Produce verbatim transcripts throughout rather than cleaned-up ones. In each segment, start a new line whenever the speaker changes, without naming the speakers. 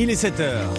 Il est sept heures.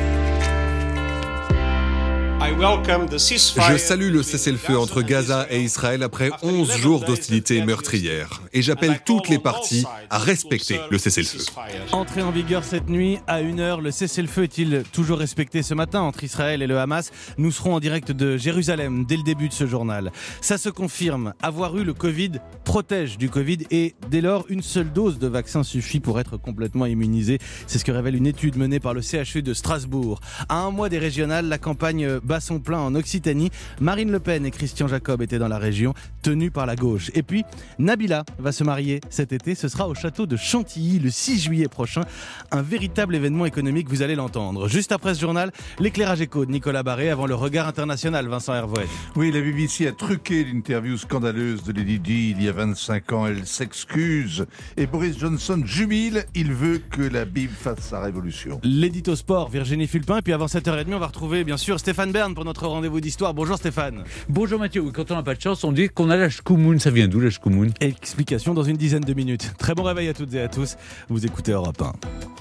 Je salue le cessez-le-feu entre Gaza et Israël après onze jours d'hostilité meurtrières. Et j'appelle toutes les parties à respecter le cessez-le-feu.
Entrée en vigueur cette nuit à une heure. Le cessez-le-feu est-il toujours respecté ce matin entre Israël et le Hamas? Nous serons en direct de Jérusalem dès le début de ce journal. Ça se confirme. Avoir eu le Covid protège du Covid et dès lors, une seule dose de vaccin suffit pour être complètement immunisé. C'est ce que révèle une étude menée par le C H U de Strasbourg. À un mois des régionales, la campagne bat son plein en Occitanie. Marine Le Pen et Christian Jacob étaient dans la région, tenus par la gauche. Et puis, Nabila va se marier cet été. Ce sera au château de Chantilly le six juillet prochain. Un véritable événement économique, vous allez l'entendre. Juste après ce journal, l'éclairage écho de Nicolas Barré avant le regard international, Vincent Hervouet.
Oui, la B B C a truqué l'interview scandaleuse de Lady Di il y a vingt-cinq ans. Elle s'excuse et Boris Johnson jubile. Il veut que la Bible fasse sa révolution.
L'édito sport, Virginie Fulpin. Et puis avant sept heures trente, on va retrouver bien sûr Stéphane Bern pour notre rendez-vous d'histoire. Bonjour Stéphane.
Bonjour Mathieu. Oui, quand on n'a pas de chance, on dit qu'on a la shkoumoun. Ça vient d'où la shkoumoun?
Explication dans une dizaine de minutes. Très bon réveil à toutes et à tous. Vous écoutez Europe un.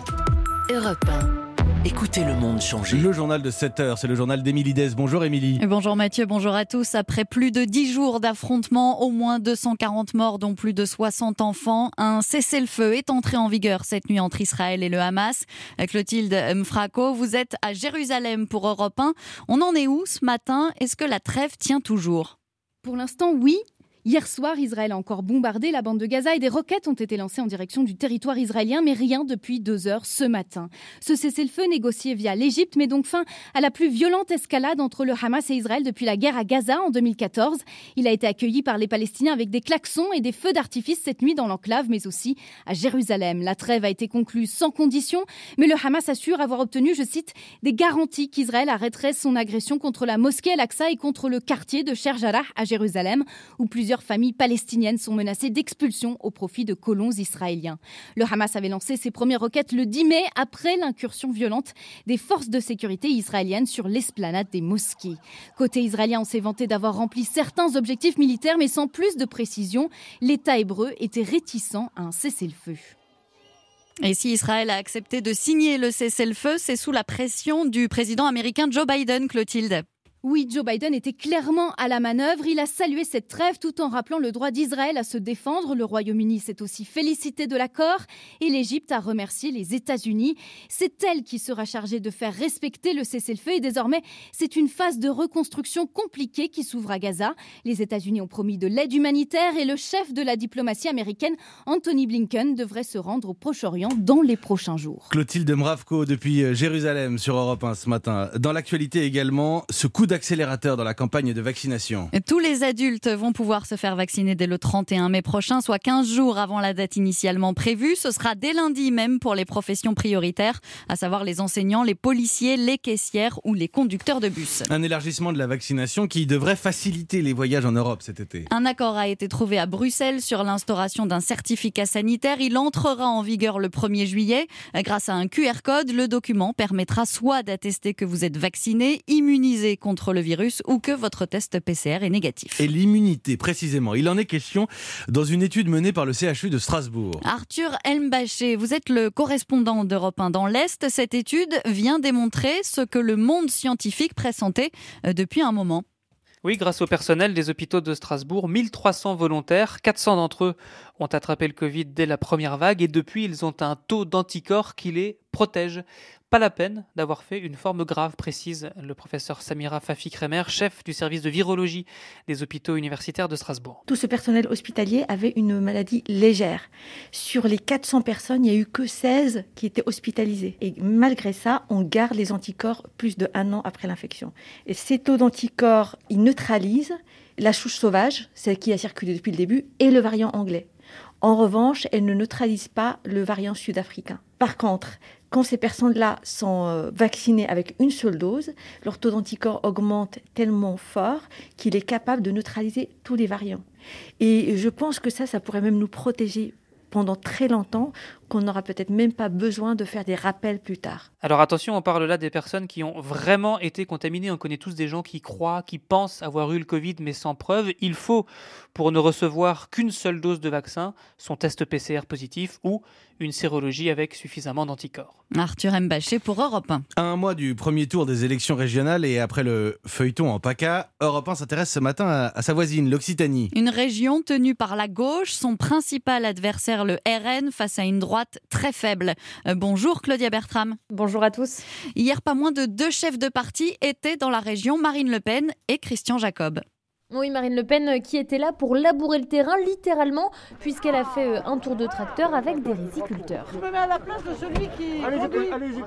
Europe un. Écoutez le monde changer.
Le journal de sept heures, c'est le journal d'Émilie Dez. Bonjour Émilie.
Bonjour Mathieu, bonjour à tous. Après plus de dix jours d'affrontements, au moins deux cent quarante morts, dont plus de soixante enfants, un cessez-le-feu est entré en vigueur cette nuit entre Israël et le Hamas. Clotilde Mfrako, vous êtes à Jérusalem pour Europe un. On en est où ce matin? Est-ce que la trêve tient toujours?
Pour l'instant, oui. Hier soir, Israël a encore bombardé la bande de Gaza et des roquettes ont été lancées en direction du territoire israélien, mais rien depuis deux heures ce matin. Ce cessez-le-feu négocié via l'Égypte met donc fin à la plus violente escalade entre le Hamas et Israël depuis la guerre à Gaza en deux mille quatorze. Il a été accueilli par les Palestiniens avec des klaxons et des feux d'artifice cette nuit dans l'enclave, mais aussi à Jérusalem. La trêve a été conclue sans condition, mais le Hamas assure avoir obtenu, je cite, des garanties qu'Israël arrêterait son agression contre la mosquée Al-Aqsa et contre le quartier de Sheikh Jarrah à Jérusalem, où plusieurs familles palestiniennes sont menacées d'expulsion au profit de colons israéliens. Le Hamas avait lancé ses premières roquettes le dix mai après l'incursion violente des forces de sécurité israéliennes sur l'esplanade des mosquées. Côté israélien, on s'est vanté d'avoir rempli certains objectifs militaires, mais sans plus de précision. L'État hébreu était réticent à un cessez-le-feu.
Et si Israël a accepté de signer le cessez-le-feu, c'est sous la pression du président américain Joe Biden, Clotilde.
Oui, Joe Biden était clairement à la manœuvre. Il a salué cette trêve tout en rappelant le droit d'Israël à se défendre. Le Royaume-Uni s'est aussi félicité de l'accord et l'Égypte a remercié les États-Unis. C'est elle qui sera chargée de faire respecter le cessez-le-feu et désormais, c'est une phase de reconstruction compliquée qui s'ouvre à Gaza. Les États-Unis ont promis de l'aide humanitaire et le chef de la diplomatie américaine, Anthony Blinken, devrait se rendre au Proche-Orient dans les prochains jours.
Clotilde Mravko depuis Jérusalem sur Europe un ce matin. Dans l'actualité également, ce coup d'accélérateur dans la campagne de vaccination.
Tous les adultes vont pouvoir se faire vacciner dès le trente et un mai prochain, soit quinze jours avant la date initialement prévue. Ce sera dès lundi même pour les professions prioritaires, à savoir les enseignants, les policiers, les caissières ou les conducteurs de bus.
Un élargissement de la vaccination qui devrait faciliter les voyages en Europe cet été.
Un accord a été trouvé à Bruxelles sur l'instauration d'un certificat sanitaire. Il entrera en vigueur le premier juillet. Grâce à un Q R code, le document permettra soit d'attester que vous êtes vacciné, immunisé contre le virus ou que votre test P C R est négatif.
Et l'immunité, précisément, il en est question dans une étude menée par le C H U de Strasbourg.
Arthur Elmbaché, vous êtes le correspondant d'Europe un dans l'Est. Cette étude vient démontrer ce que le monde scientifique pressentait depuis un moment.
Oui, grâce au personnel des hôpitaux de Strasbourg, mille trois cents volontaires, quatre cents d'entre eux ont attrapé le Covid dès la première vague et depuis, ils ont un taux d'anticorps qui les protège. Pas la peine d'avoir fait une forme grave, précise le professeur Samira Fafi-Kremer, chef du service de virologie des hôpitaux universitaires de Strasbourg.
Tout ce personnel hospitalier avait une maladie légère. Sur les quatre cents personnes, il n'y a eu que seize qui étaient hospitalisées. Et malgré ça, on garde les anticorps plus d'un an après l'infection. Et ces taux d'anticorps, ils neutralisent la souche sauvage, celle qui a circulé depuis le début, et le variant anglais. En revanche, elles ne neutralisent pas le variant sud-africain. Par contre, quand ces personnes-là sont vaccinées avec une seule dose, leur taux d'anticorps augmente tellement fort qu'il est capable de neutraliser tous les variants. Et je pense que ça, ça pourrait même nous protéger pendant très longtemps qu'on n'aura peut-être même pas besoin de faire des rappels plus tard.
Alors attention, on parle là des personnes qui ont vraiment été contaminées. On connaît tous des gens qui croient, qui pensent avoir eu le Covid, mais sans preuve. Il faut, pour ne recevoir qu'une seule dose de vaccin, son test P C R positif ou une sérologie avec suffisamment d'anticorps.
Arthur Mbaché pour Europe un.
À un mois du premier tour des élections régionales et après le feuilleton en PACA, Europe un s'intéresse ce matin à, à sa voisine, l'Occitanie.
Une région tenue par la gauche, son principal adversaire le R N face à une droite très faible. Euh, bonjour Claudia Bertram.
Bonjour à tous.
Hier, pas moins de deux chefs de parti étaient dans la région, Marine Le Pen et Christian Jacob.
Oui, Marine Le Pen qui était là pour labourer le terrain, littéralement, puisqu'elle a fait un tour de tracteur avec des riziculteurs.
Je me mets à la place de celui qui... Allez-y, allez-y,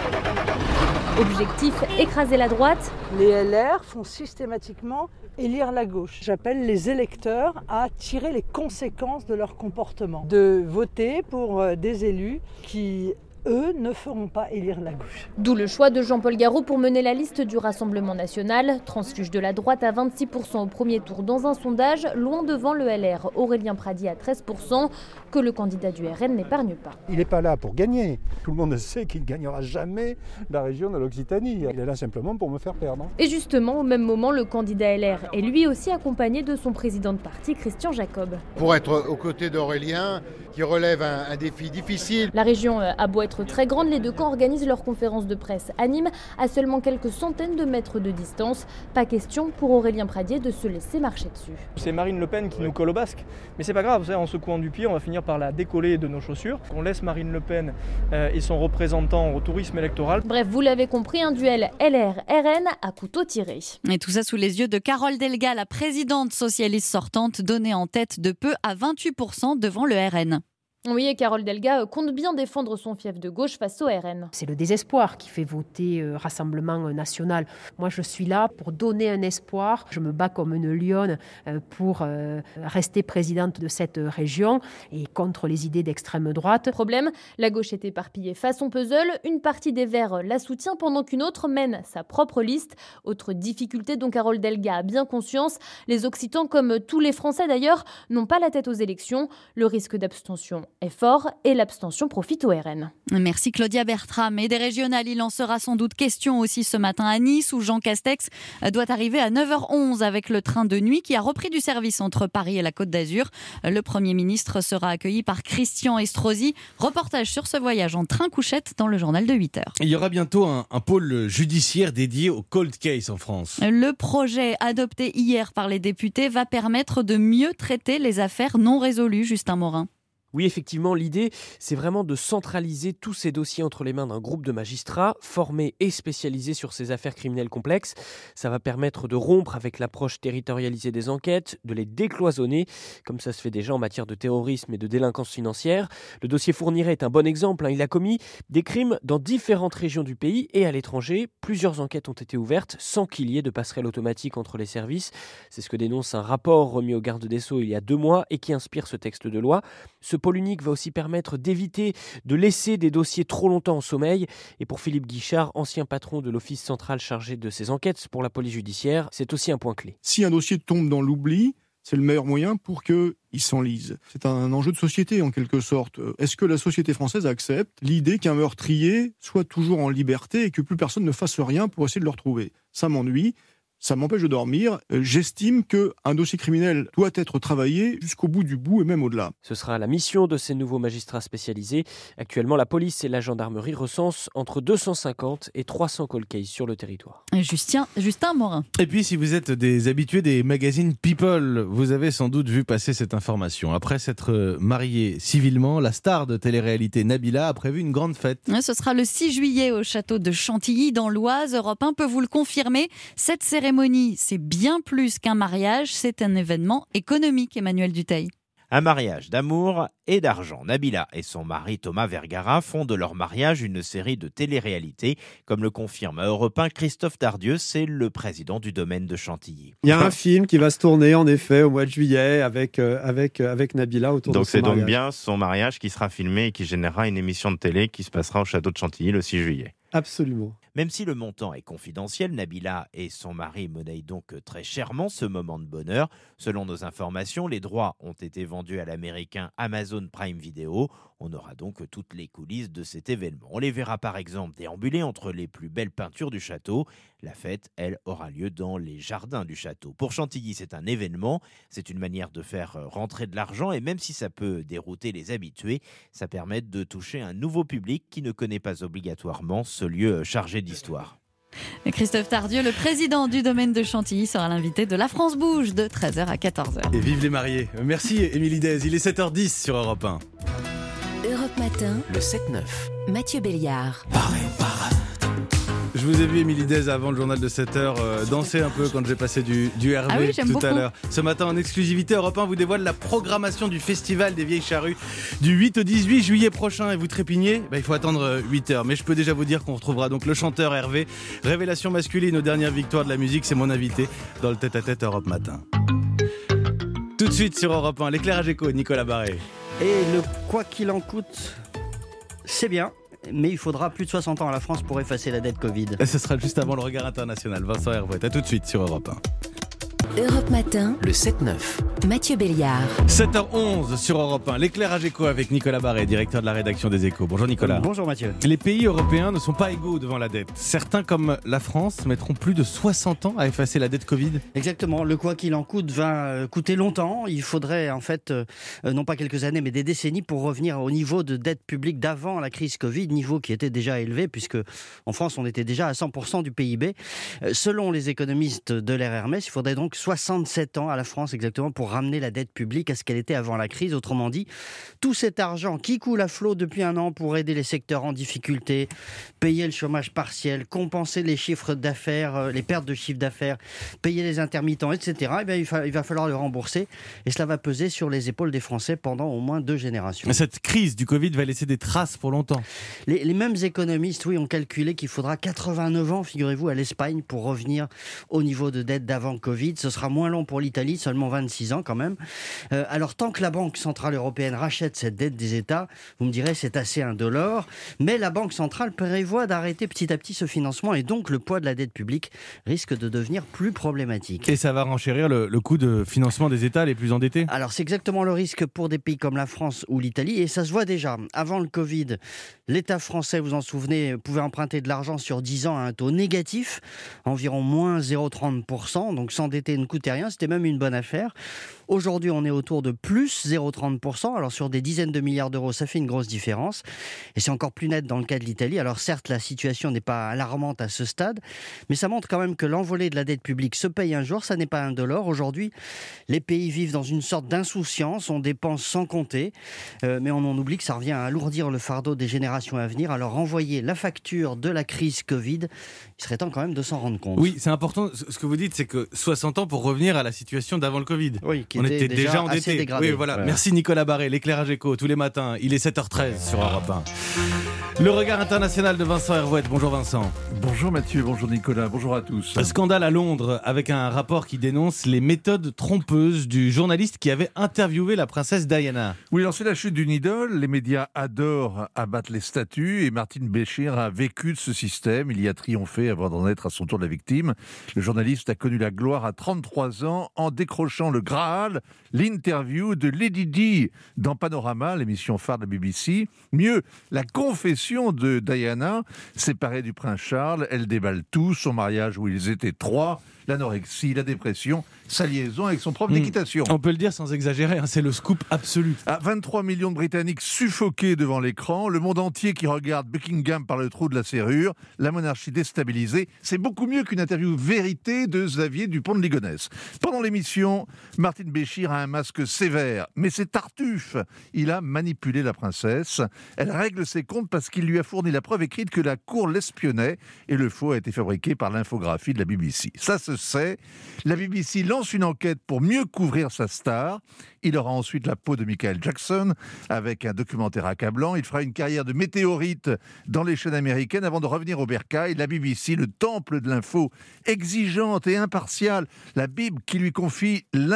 Objectif, écraser la droite.
Les L R font systématiquement élire la gauche. J'appelle les électeurs à tirer les conséquences de leur comportement, de voter pour des élus qui... eux ne feront pas élire la gauche.
D'où le choix de Jean-Paul Garot pour mener la liste du Rassemblement national. Transfuge de la droite à vingt-six pour cent au premier tour dans un sondage, loin devant le L R Aurélien Pradi à treize pour cent, que le candidat du R N n'épargne pas.
Il n'est pas là pour gagner. Tout le monde sait qu'il ne gagnera jamais la région de l'Occitanie. Il est là simplement pour me faire perdre.
Et justement, au même moment, le candidat L R est lui aussi accompagné de son président de parti, Christian Jacob.
Pour être aux côtés d'Aurélien, qui relève un, un défi difficile.
La région a beau être très grande, les deux camps organisent leur conférence de presse à Nîmes à seulement quelques centaines de mètres de distance. Pas question pour Aurélien Pradier de se laisser marcher dessus.
C'est Marine Le Pen qui nous colle au basque, mais c'est pas grave, vous savez, en secouant du pied, on va finir par la décoller de nos chaussures. On laisse Marine Le Pen euh, et son représentant au tourisme électoral.
Bref, vous l'avez compris, un duel L R R N à couteau tiré.
Et tout ça sous les yeux de Carole Delga, la présidente socialiste sortante, donnée en tête de peu à vingt-huit pour cent devant le R N.
Oui, et Carole Delga compte bien défendre son fief de gauche face au R N.
C'est le désespoir qui fait voter euh, Rassemblement national. Moi, je suis là pour donner un espoir. Je me bats comme une lionne euh, pour euh, rester présidente de cette région et contre les idées d'extrême droite.
Problème, la gauche est éparpillée façon puzzle. Une partie des Verts la soutient pendant qu'une autre mène sa propre liste. Autre difficulté dont Carole Delga a bien conscience, les Occitans, comme tous les Français d'ailleurs, n'ont pas la tête aux élections. Le risque d'abstention est fort et l'abstention profite au R N.
Merci Claudia Bertram. Et des régionales, il en sera sans doute question aussi ce matin à Nice, où Jean Castex doit arriver à neuf heures onze avec le train de nuit qui a repris du service entre Paris et la Côte d'Azur. Le Premier ministre sera accueilli par Christian Estrosi. Reportage sur ce voyage en train-couchette dans le journal de huit heures.
Il y aura bientôt un, un pôle judiciaire dédié au cold case en France.
Le projet adopté hier par les députés va permettre de mieux traiter les affaires non résolues, Justin Morin.
Oui, effectivement, l'idée, c'est vraiment de centraliser tous ces dossiers entre les mains d'un groupe de magistrats formés et spécialisés sur ces affaires criminelles complexes. Ça va permettre de rompre avec l'approche territorialisée des enquêtes, de les décloisonner, comme ça se fait déjà en matière de terrorisme et de délinquance financière. Le dossier Fourniret est un bon exemple. Hein. Il a commis des crimes dans différentes régions du pays et à l'étranger. Plusieurs enquêtes ont été ouvertes sans qu'il y ait de passerelle automatique entre les services. C'est ce que dénonce un rapport remis au garde des Sceaux il y a deux mois et qui inspire ce texte de loi. Ce pôle unique va aussi permettre d'éviter de laisser des dossiers trop longtemps en sommeil. Et pour Philippe Guichard, ancien patron de l'Office central chargé de ces enquêtes pour la police judiciaire, c'est aussi un point clé.
Si un dossier tombe dans l'oubli, c'est le meilleur moyen pour qu'il s'enlise. C'est un enjeu de société en quelque sorte. Est-ce que la société française accepte l'idée qu'un meurtrier soit toujours en liberté et que plus personne ne fasse rien pour essayer de le retrouver ? Ça m'ennuie. Ça m'empêche de dormir. J'estime qu'un dossier criminel doit être travaillé jusqu'au bout du bout et même au-delà.
Ce sera la mission de ces nouveaux magistrats spécialisés. Actuellement, la police et la gendarmerie recensent entre deux cent cinquante et trois cents cold cases sur le territoire.
Justin, Justin Morin.
Et puis, si vous êtes des habitués des magazines People, vous avez sans doute vu passer cette information. Après s'être mariée civilement, la star de télé-réalité Nabila a prévu une grande fête.
Ce sera le six juillet au château de Chantilly dans l'Oise. Europe un peut vous le confirmer. Cette cérémonie cérémonie, c'est bien plus qu'un mariage, c'est un événement économique, Emmanuel Dutheil.
Un mariage d'amour et d'argent. Nabila et son mari Thomas Vergara font de leur mariage une série de télé-réalités, comme le confirme à Europe un Christophe Tardieu, c'est le président du domaine de Chantilly.
Il y a un film qui va se tourner en effet au mois de juillet avec, euh, avec, euh, avec Nabila autour
donc
de son mariage.
Donc c'est donc bien son mariage qui sera filmé et qui générera une émission de télé qui se passera au château de Chantilly le six juillet.
Absolument.
Même si le montant est confidentiel, Nabila et son mari monnaient donc très chèrement ce moment de bonheur. Selon nos informations, les droits ont été vendus à l'américain Amazon Prime Video. On aura donc toutes les coulisses de cet événement. On les verra par exemple déambuler entre les plus belles peintures du château. La fête, elle, aura lieu dans les jardins du château. Pour Chantilly, c'est un événement, c'est une manière de faire rentrer de l'argent et même si ça peut dérouter les habitués, ça permet de toucher un nouveau public qui ne connaît pas obligatoirement ce lieu chargé d'histoire.
Christophe Tardieu, le président du domaine de Chantilly, sera l'invité de La France Bouge de treize heures à quatorze heures.
Et vive les mariés. Merci Émilie Dez, il est sept heures dix sur Europe un.
Europe Matin,
le sept neuf.
Mathieu Béliard.
Je vous ai vu, Émilie Dez, avant le journal de sept heures, euh, danser un peu quand j'ai passé du, du Hervé
ah oui, j'aime
tout
beaucoup.
à l'heure. Ce matin, en exclusivité, Europe un vous dévoile la programmation du Festival des Vieilles Charrues du huit au dix-huit juillet prochain. Et vous trépignez, bah, il faut attendre huit heures. Mais je peux déjà vous dire qu'on retrouvera donc le chanteur Hervé. Révélation masculine aux dernières victoires de la musique, c'est mon invité dans le tête-à-tête Europe Matin. Tout de suite sur Europe un, l'éclairage éco, Nicolas Barré.
Et le quoi qu'il en coûte, c'est bien. Mais il faudra plus de soixante ans à la France pour effacer la dette Covid.
Et ce sera juste avant le regard international. Vincent Hervouet, à tout de suite sur Europe un.
Europe Matin,
le sept neuf.
Mathieu Béliard.
sept heures onze sur Europe un, l'éclairage éco avec Nicolas Barré, directeur de la rédaction des Échos. Bonjour Nicolas.
Bonjour Mathieu.
Les pays européens ne sont pas égaux devant la dette. Certains, comme la France, mettront plus de soixante ans à effacer la dette Covid.
Exactement, le quoi qu'il en coûte va coûter longtemps. Il faudrait en fait, euh, non pas quelques années, mais des décennies pour revenir au niveau de dette publique d'avant la crise Covid, niveau qui était déjà élevé, puisque en France on était déjà à cent pour cent du P I B. Euh, selon les économistes de l'R Hermès, il faudrait donc soixante-sept ans à la France exactement pour ramener la dette publique à ce qu'elle était avant la crise. Autrement dit, tout cet argent qui coule à flot depuis un an pour aider les secteurs en difficulté, payer le chômage partiel, compenser les chiffres d'affaires, les pertes de chiffre d'affaires, payer les intermittents, et cetera. Eh bien, il, va, il va falloir le rembourser et cela va peser sur les épaules des Français pendant au moins deux générations.
Cette crise du Covid va laisser des traces pour longtemps.
Les, les mêmes économistes, oui, ont calculé qu'il faudra quatre-vingt-neuf ans, figurez-vous, à l'Espagne pour revenir au niveau de dette d'avant Covid. Ce sera moins long pour l'Italie, seulement vingt-six ans quand même. Euh, alors tant que la Banque Centrale Européenne rachète cette dette des États, vous me direz c'est assez indolore, mais la Banque Centrale prévoit d'arrêter petit à petit ce financement et donc le poids de la dette publique risque de devenir plus problématique.
Et ça va renchérir le, le coût de financement des États les plus endettés.
Alors c'est exactement le risque pour des pays comme la France ou l'Italie et ça se voit déjà. Avant le Covid, l'État français, vous en souvenez, pouvait emprunter de l'argent sur dix ans à un taux négatif, environ moins zéro virgule trente pour cent, donc s'endetter ne coûtait rien, c'était même une bonne affaire. Aujourd'hui, on est autour de plus zéro virgule trente pour cent. Alors sur des dizaines de milliards d'euros, ça fait une grosse différence. Et c'est encore plus net dans le cas de l'Italie. Alors certes, la situation n'est pas alarmante à ce stade, mais ça montre quand même que l'envolée de la dette publique se paye un jour. Ça n'est pas indolore. Aujourd'hui, les pays vivent dans une sorte d'insouciance. On dépense sans compter. Euh, mais on en oublie que ça revient à alourdir le fardeau des générations à venir. Alors renvoyer la facture de la crise Covid, il serait temps quand même de s'en rendre compte.
Oui, c'est important. Ce que vous dites, c'est que soixante ans pour revenir à la situation d'avant le Covid.
Oui, qui
on
était,
était
déjà,
déjà
assez
endettés.
dégradé.
Oui, voilà.
Voilà.
Merci Nicolas Barré, l'éclairage éco tous les matins. Il est sept heures treize sur Europe un. Le regard international de Vincent Hervouet. Bonjour Vincent.
Bonjour Mathieu, bonjour Nicolas, bonjour à tous.
Un scandale à Londres avec un rapport qui dénonce les méthodes trompeuses du journaliste qui avait interviewé la princesse Diana.
Oui, alors c'est la chute d'une idole. Les médias adorent abattre les statues et Martine Béchir a vécu de ce système. Il y a triomphé avant d'en être à son tour la victime. Le journaliste a connu la gloire à trente-trois ans en décrochant le Graal, l'interview de Lady Di dans Panorama, l'émission phare de la B B C. Mieux, la confession de Diana, séparée du prince Charles. Elle déballe tout, son mariage où ils étaient trois, l'anorexie, la dépression, sa liaison avec son prof d'équitation.
On peut le dire sans exagérer, hein, c'est le scoop absolu.
À vingt-trois millions de Britanniques suffoqués devant l'écran, le monde entier qui regarde Buckingham par le trou de la serrure, la monarchie déstabilisée, c'est beaucoup mieux qu'une interview vérité de Xavier Dupont de Ligonnès. Pendant l'émission, Martine Béchir a un masque sévère, mais c'est Tartuffe. Il a manipulé la princesse. Elle règle ses comptes parce qu'il lui a fourni la preuve écrite que la cour l'espionnait et le faux a été fabriqué par l'infographie de la B B C. Ça se sait. La B B C lance une enquête pour mieux couvrir sa star. Il aura ensuite la peau de Michael Jackson avec un documentaire accablant. Il fera une carrière de météorite dans les chaînes américaines avant de revenir au bercail. La B B C, le temple de l'info, exigeante et impartiale. La Bible qui lui confie l'info religieuse.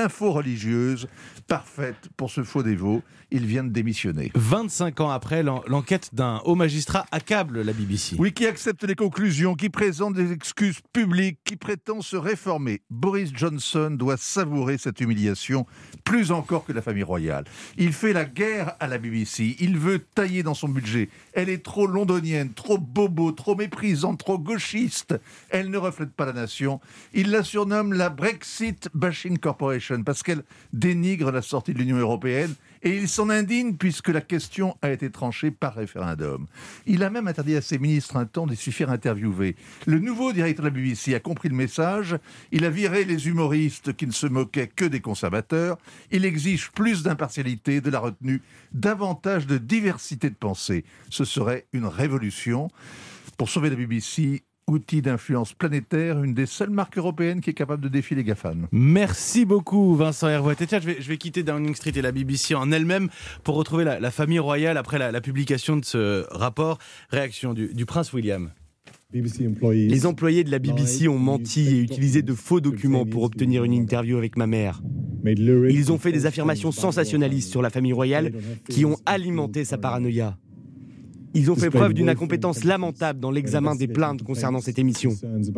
religieuse, parfaite pour ce faux dévot. Il vient de démissionner.
vingt-cinq ans après, l'en- l'enquête d'un haut magistrat accable la B B C.
Oui, qui accepte les conclusions, qui présente des excuses publiques, qui prétend se réformer. Boris Johnson doit savourer cette humiliation, plus encore que la famille royale. Il fait la guerre à la B B C. Il veut tailler dans son budget. Elle est trop londonienne, trop bobo, trop méprisante, trop gauchiste. Elle ne reflète pas la nation. Il la surnomme la Brexit Bashing Corporation parce qu'elle dénigre la sortie de l'Union européenne et il s'en indigne puisque la question a été tranchée par référendum. Il a même interdit à ses ministres un temps de s'y faire interviewer. Le nouveau directeur de la B B C a compris le message. Il a viré les humoristes qui ne se moquaient que des conservateurs. Il exige plus d'impartialité, de la retenue, davantage de diversité de pensée. Ce serait une révolution. Pour sauver la B B C, outil d'influence planétaire, une des seules marques européennes qui est capable de défier les GAFAM.
Merci beaucoup Vincent Hervouet. Et tiens, je vais, je vais quitter Downing Street et la B B C en elle-même pour retrouver la, la famille royale après la, la publication de ce rapport. Réaction du, du prince William.
Les employés de la B B C ont menti et utilisé de faux documents pour obtenir une interview avec ma mère. Ils ont fait des affirmations sensationnalistes sur la famille royale qui ont alimenté sa paranoïa. Ils ont fait preuve d'une incompétence lamentable dans l'examen des plaintes concernant cette émission.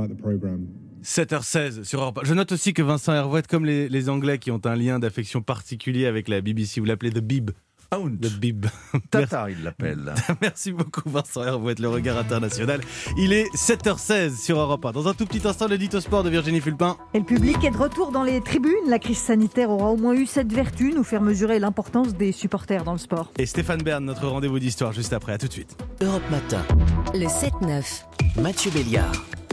sept heures seize sur Europe un. Je note aussi que Vincent Hervouet, comme les, les Anglais qui ont un lien d'affection particulier avec la B B C, vous l'appelez The Bib. The Bib.
Tata, il l'appelle.
Merci beaucoup Vincent Hervouet, le regard international. Il est sept heures seize sur Europe un. Dans un tout petit instant, l'édito sport de Virginie Fulpin.
Et le public est de retour dans les tribunes. La crise sanitaire aura au moins eu cette vertu, nous faire mesurer l'importance des supporters dans le sport.
Et Stéphane Bern, notre rendez-vous d'histoire juste après. À tout de suite.
Europe Matin. Le sept neuf. Mathieu Béliard.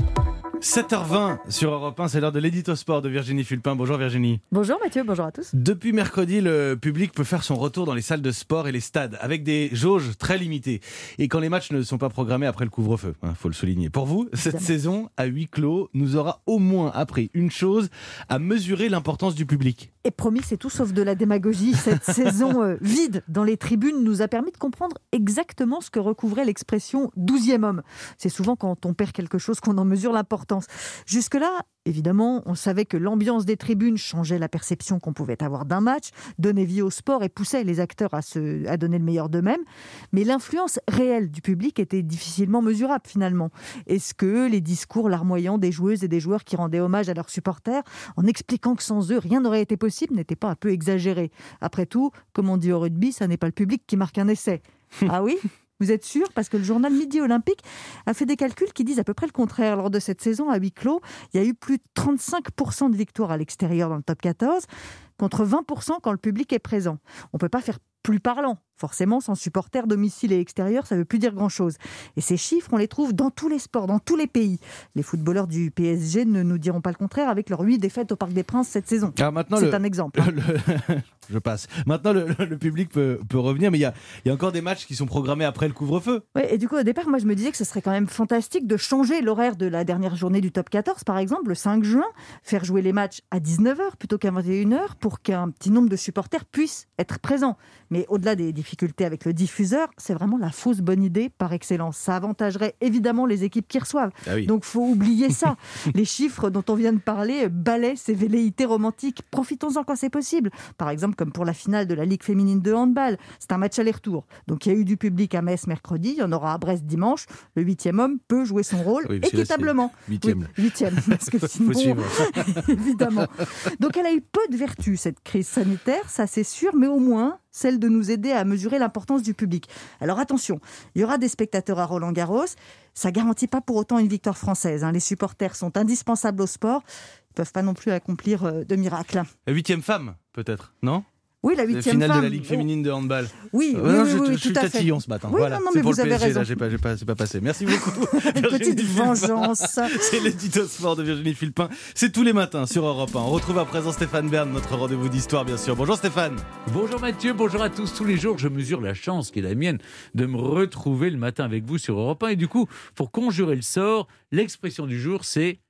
sept heures vingt sur Europe un, c'est l'heure de l'édito sport de Virginie Fulpin. Bonjour Virginie.
Bonjour Mathieu, bonjour à tous.
Depuis mercredi, le public peut faire son retour dans les salles de sport et les stades avec des jauges très limitées. Et quand les matchs ne sont pas programmés après le couvre-feu, il hein, faut le souligner. Pour vous, cette Évidemment. saison à huis clos nous aura au moins appris une chose, à mesurer l'importance du public.
Et promis, c'est tout sauf de la démagogie. Cette saison euh, vide dans les tribunes nous a permis de comprendre exactement ce que recouvrait l'expression douzième homme. C'est souvent quand on perd quelque chose qu'on en mesure l'importance. Jusque-là, évidemment, on savait que l'ambiance des tribunes changeait la perception qu'on pouvait avoir d'un match, donnait vie au sport et poussait les acteurs à, se, à donner le meilleur d'eux-mêmes. Mais l'influence réelle du public était difficilement mesurable finalement. Est-ce que les discours larmoyants des joueuses et des joueurs qui rendaient hommage à leurs supporters, en expliquant que sans eux, rien n'aurait été possible, n'était pas un peu exagéré? Après tout, comme on dit au rugby, ça n'est pas le public qui marque un essai. Ah oui ? Vous êtes sûr? Parce que le journal Midi Olympique a fait des calculs qui disent à peu près le contraire. Lors de cette saison à huis clos, il y a eu plus de trente-cinq pour cent de victoires à l'extérieur dans le top quatorze, contre vingt pour cent quand le public est présent. On ne peut pas faire plus parlant. Forcément, sans supporters, domicile et extérieur, ça ne veut plus dire grand-chose. Et ces chiffres, on les trouve dans tous les sports, dans tous les pays. Les footballeurs du P S G ne nous diront pas le contraire avec leurs huit défaites au Parc des Princes cette saison.
Alors maintenant,
c'est
le,
un exemple. Hein.
Le, je passe. Maintenant, le, le public peut, peut revenir, mais il y a, il y a encore des matchs qui sont programmés après le couvre-feu.
Oui, et du coup, au départ, moi, je me disais que ce serait quand même fantastique de changer l'horaire de la dernière journée du top quatorze, par exemple, le cinq juin, faire jouer les matchs à dix-neuf heures plutôt qu'à vingt et une heures pour qu'un petit nombre de supporters puissent être présents. Mais au-delà des difficultés avec le diffuseur, c'est vraiment la fausse bonne idée par excellence. Ça avantagerait évidemment les équipes qui reçoivent. Ah oui. Donc, faut oublier ça. Les chiffres dont on vient de parler balaient ces velléités romantiques. Profitons-en quand c'est possible. Par exemple, comme pour la finale de la Ligue féminine de handball. C'est un match aller-retour. Donc, il y a eu du public à Metz mercredi, il y en aura à Brest dimanche. Le huitième homme peut jouer son rôle oui, équitablement.
Huitième.
Oui, huitième. Parce que sinon, évidemment. Donc, elle a eu peu de vertu, cette crise sanitaire, ça c'est sûr, mais au moins celle de nous aider à mesurer l'importance du public. Alors attention, il y aura des spectateurs à Roland-Garros, ça ne garantit pas pour autant une victoire française. Hein. Les supporters sont indispensables au sport, ils ne peuvent pas non plus accomplir de miracles.
La huitième femme, peut-être, non ?
Oui, la huitième
finale
femme.
de la Ligue féminine de handball.
Oui,
euh,
oui,
non,
oui,
je,
oui,
je,
oui,
je suis
tout à
tatillon
fait.
ce matin.
Oui,
voilà.
non, non,
c'est
mais
pour
vous
le
avez
P S G,
raison.
là, j'ai pas, j'ai pas, c'est pas passé. Merci beaucoup.
Une petite vengeance.
C'est l'édito sport de Virginie Fulpin. C'est tous les matins sur Europe un. On retrouve à présent Stéphane Bern, notre rendez-vous d'histoire, bien sûr. Bonjour Stéphane.
Bonjour Mathieu, bonjour à tous. Tous les jours, je mesure la chance qui est la mienne de me retrouver le matin avec vous sur Europe un. Et du coup, pour conjurer le sort, l'expression du jour, c'est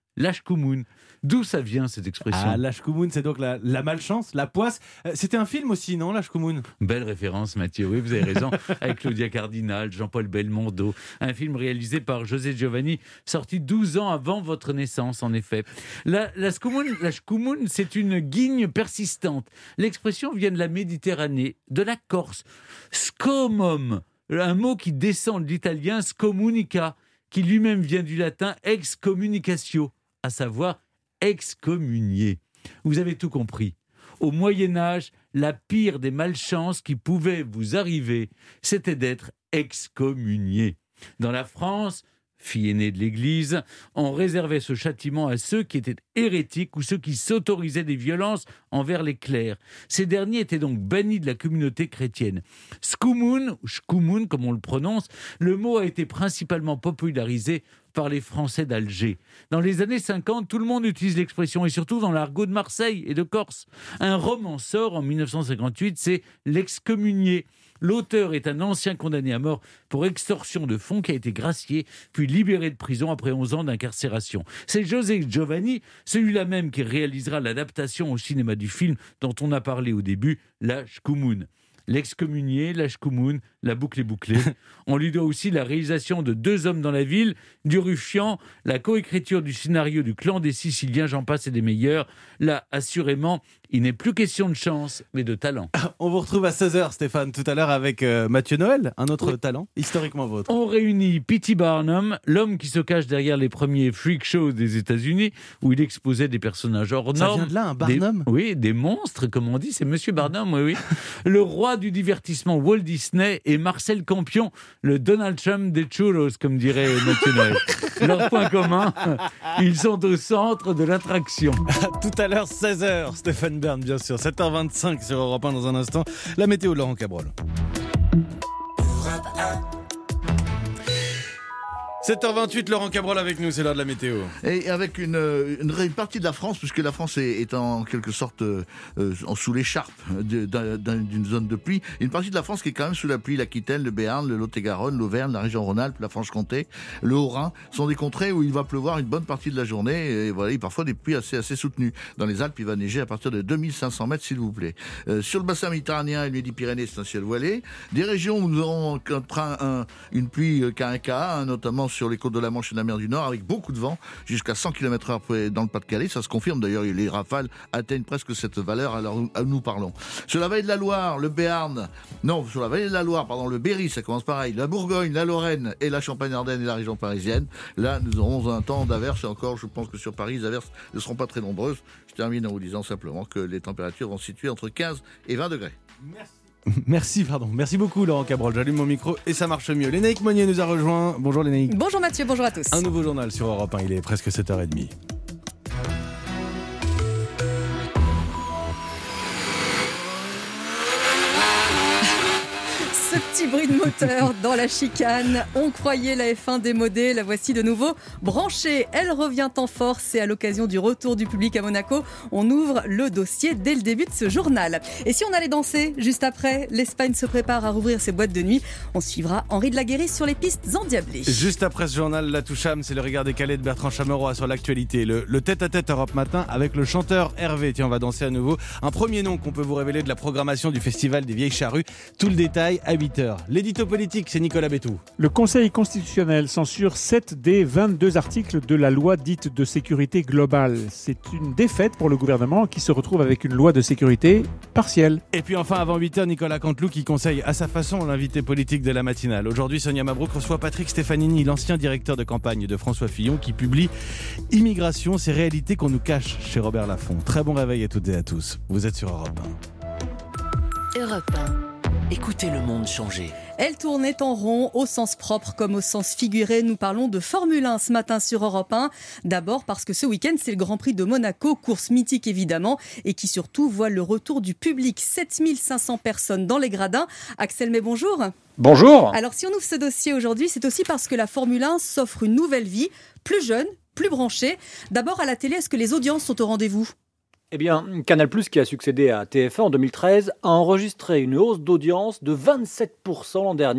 Lashkumun. D'où ça vient cette expression?
Ah, Lashkumun, c'est donc la, la malchance, la poisse. Euh, C'était un film aussi, non, Lashkumun?
Belle référence, Mathieu. Oui, vous avez raison. Avec Claudia Cardinal, Jean-Paul Belmondo. Un film réalisé par José Giovanni, sorti douze ans avant votre naissance, en effet. La, la Lashkumun, Lashkumun, c'est une guigne persistante. L'expression vient de la Méditerranée, de la Corse. Scomum, un mot qui descend de l'italien scomunica, qui lui-même vient du latin excommunicatio, à savoir excommunier. Vous avez tout compris. Au Moyen-Âge, la pire des malchances qui pouvaient vous arriver, c'était d'être excommunié. Dans la France, fille aînée de l'Église, on réservait ce châtiment à ceux qui étaient hérétiques ou ceux qui s'autorisaient des violences envers les clercs. Ces derniers étaient donc bannis de la communauté chrétienne. Skumun, ou Shkumun comme on le prononce, le mot a été principalement popularisé par les Français d'Alger. Dans les années cinquante, tout le monde utilise l'expression, et surtout dans l'argot de Marseille et de Corse. Un roman sort en dix-neuf cent cinquante-huit, c'est L'excommunié. L'auteur est un ancien condamné à mort pour extorsion de fonds qui a été gracié, puis libéré de prison après onze ans d'incarcération. C'est José Giovanni, celui-là même qui réalisera l'adaptation au cinéma du film dont on a parlé au début, Lashkumun. L'excommunié, Lashkumun, la boucle est bouclée. On lui doit aussi la réalisation de Deux hommes dans la ville, du Ruffian, la coécriture du scénario du Clan des Siciliens, j'en passe et des meilleurs. Là, assurément, il n'est plus question de chance, mais de talent.
On vous retrouve à seize heures, Stéphane, tout à l'heure avec euh, Mathieu Noël, un autre oui. talent, historiquement vôtre.
On réunit P T Barnum, l'homme qui se cache derrière les premiers freak shows des États-Unis, où il exposait des personnages hors normes.
Ça vient de là, un Barnum?
Des, Oui, des monstres, comme on dit, c'est Monsieur Barnum, oui, oui. Le roi du divertissement Walt Disney et Marcel Campion, le Donald Trump des churros, comme dirait Mathieu Noël. Leur point commun, ils sont au centre de l'attraction.
Tout à l'heure, seize heures, Stéphane Bern, bien sûr. sept heures vingt-cinq sur Europe un dans un instant. La météo de Laurent Cabrol. sept heures vingt-huit, Laurent Cabrol avec nous, c'est l'heure de la météo.
Et avec une, une, une partie de la France, puisque la France est, est en quelque sorte euh, sous l'écharpe de, d'un, d'une zone de pluie, une partie de la France qui est quand même sous la pluie, l'Aquitaine, le Béarn, le Lot-et-Garonne, l'Auvergne, la région Rhône-Alpes, la Franche-Comté, le Haut-Rhin, sont des contrées où il va pleuvoir une bonne partie de la journée, et voilà, et parfois des pluies assez, assez soutenues. Dans les Alpes, il va neiger à partir de deux mille cinq cents mètres, s'il vous plaît. Euh, sur le bassin méditerranéen et le Midi-Pyrénées, c'est un ciel voilé. Des régions où nous aurons un, un, une pluie K un K, hein, notamment sur les côtes de la Manche et de la mer du Nord, avec beaucoup de vent, jusqu'à cent kilomètres heure dans le Pas-de-Calais. Ça se confirme d'ailleurs, les rafales atteignent presque cette valeur alors où nous parlons. Sur la vallée de la Loire, le Béarn, non, sur la vallée de la Loire, pardon, le Berry, ça commence pareil, la Bourgogne, la Lorraine et la Champagne-Ardenne et la région parisienne. Là, nous aurons un temps d'averse, et encore, je pense que sur Paris, les averses ne seront pas très nombreuses. Je termine en vous disant simplement que les températures vont se situer entre quinze et vingt degrés.
Merci. Merci, pardon. Merci beaucoup, Laurent Cabrol. J'allume mon micro et ça marche mieux. Lénaïque Monnier nous a rejoint. Bonjour, Lénaïque.
Bonjour, Mathieu. Bonjour à tous.
Un nouveau journal sur Europe un. Il est presque sept heures trente.
Ce petit bruit de moteur dans la chicane, on croyait la F un démodée, la voici de nouveau branchée. Elle revient en force et à l'occasion du retour du public à Monaco, on ouvre le dossier dès le début de ce journal. Et si on allait danser juste après, l'Espagne se prépare à rouvrir ses boîtes de nuit. On suivra Henri de la Guéris sur les pistes endiablées.
Juste après ce journal, la toucham, c'est le regard décalé de Bertrand Chameroy sur l'actualité. Le, le tête-à-tête Europe Matin avec le chanteur Hervé. Tiens, on va danser à nouveau. Un premier nom qu'on peut vous révéler de la programmation du Festival des Vieilles Charrues. Tout le détail à huit heures. L'édito politique, c'est Nicolas Bétou.
Le Conseil constitutionnel censure sept des vingt-deux articles de la loi dite de sécurité globale. C'est une défaite pour le gouvernement qui se retrouve avec une loi de sécurité partielle.
Et puis enfin, avant huit heures, Nicolas Canteloup qui conseille à sa façon l'invité politique de la matinale. Aujourd'hui, Sonia Mabrouk reçoit Patrick Stefanini, l'ancien directeur de campagne de François Fillon, qui publie « Immigration, ces réalités qu'on nous cache » chez Robert Laffont. Très bon réveil à toutes et à tous. Vous êtes sur Europe un.
Europe un. Écoutez le monde changer.
Elle tournait en rond, au sens propre comme au sens figuré. Nous parlons de Formule un ce matin sur Europe un. D'abord parce que ce week-end, c'est le Grand Prix de Monaco, course mythique évidemment, et qui surtout voit le retour du public. sept mille cinq cents personnes dans les gradins. Axel May, bonjour.
Bonjour.
Alors si on ouvre ce dossier aujourd'hui, c'est aussi parce que la Formule un s'offre une nouvelle vie, plus jeune, plus branchée. D'abord à la télé, est-ce que les audiences sont au rendez-vous ?
Eh bien, Canal+, qui a succédé à T F un en deux mille treize, a enregistré une hausse d'audience de vingt-sept pour cent l'an dernier,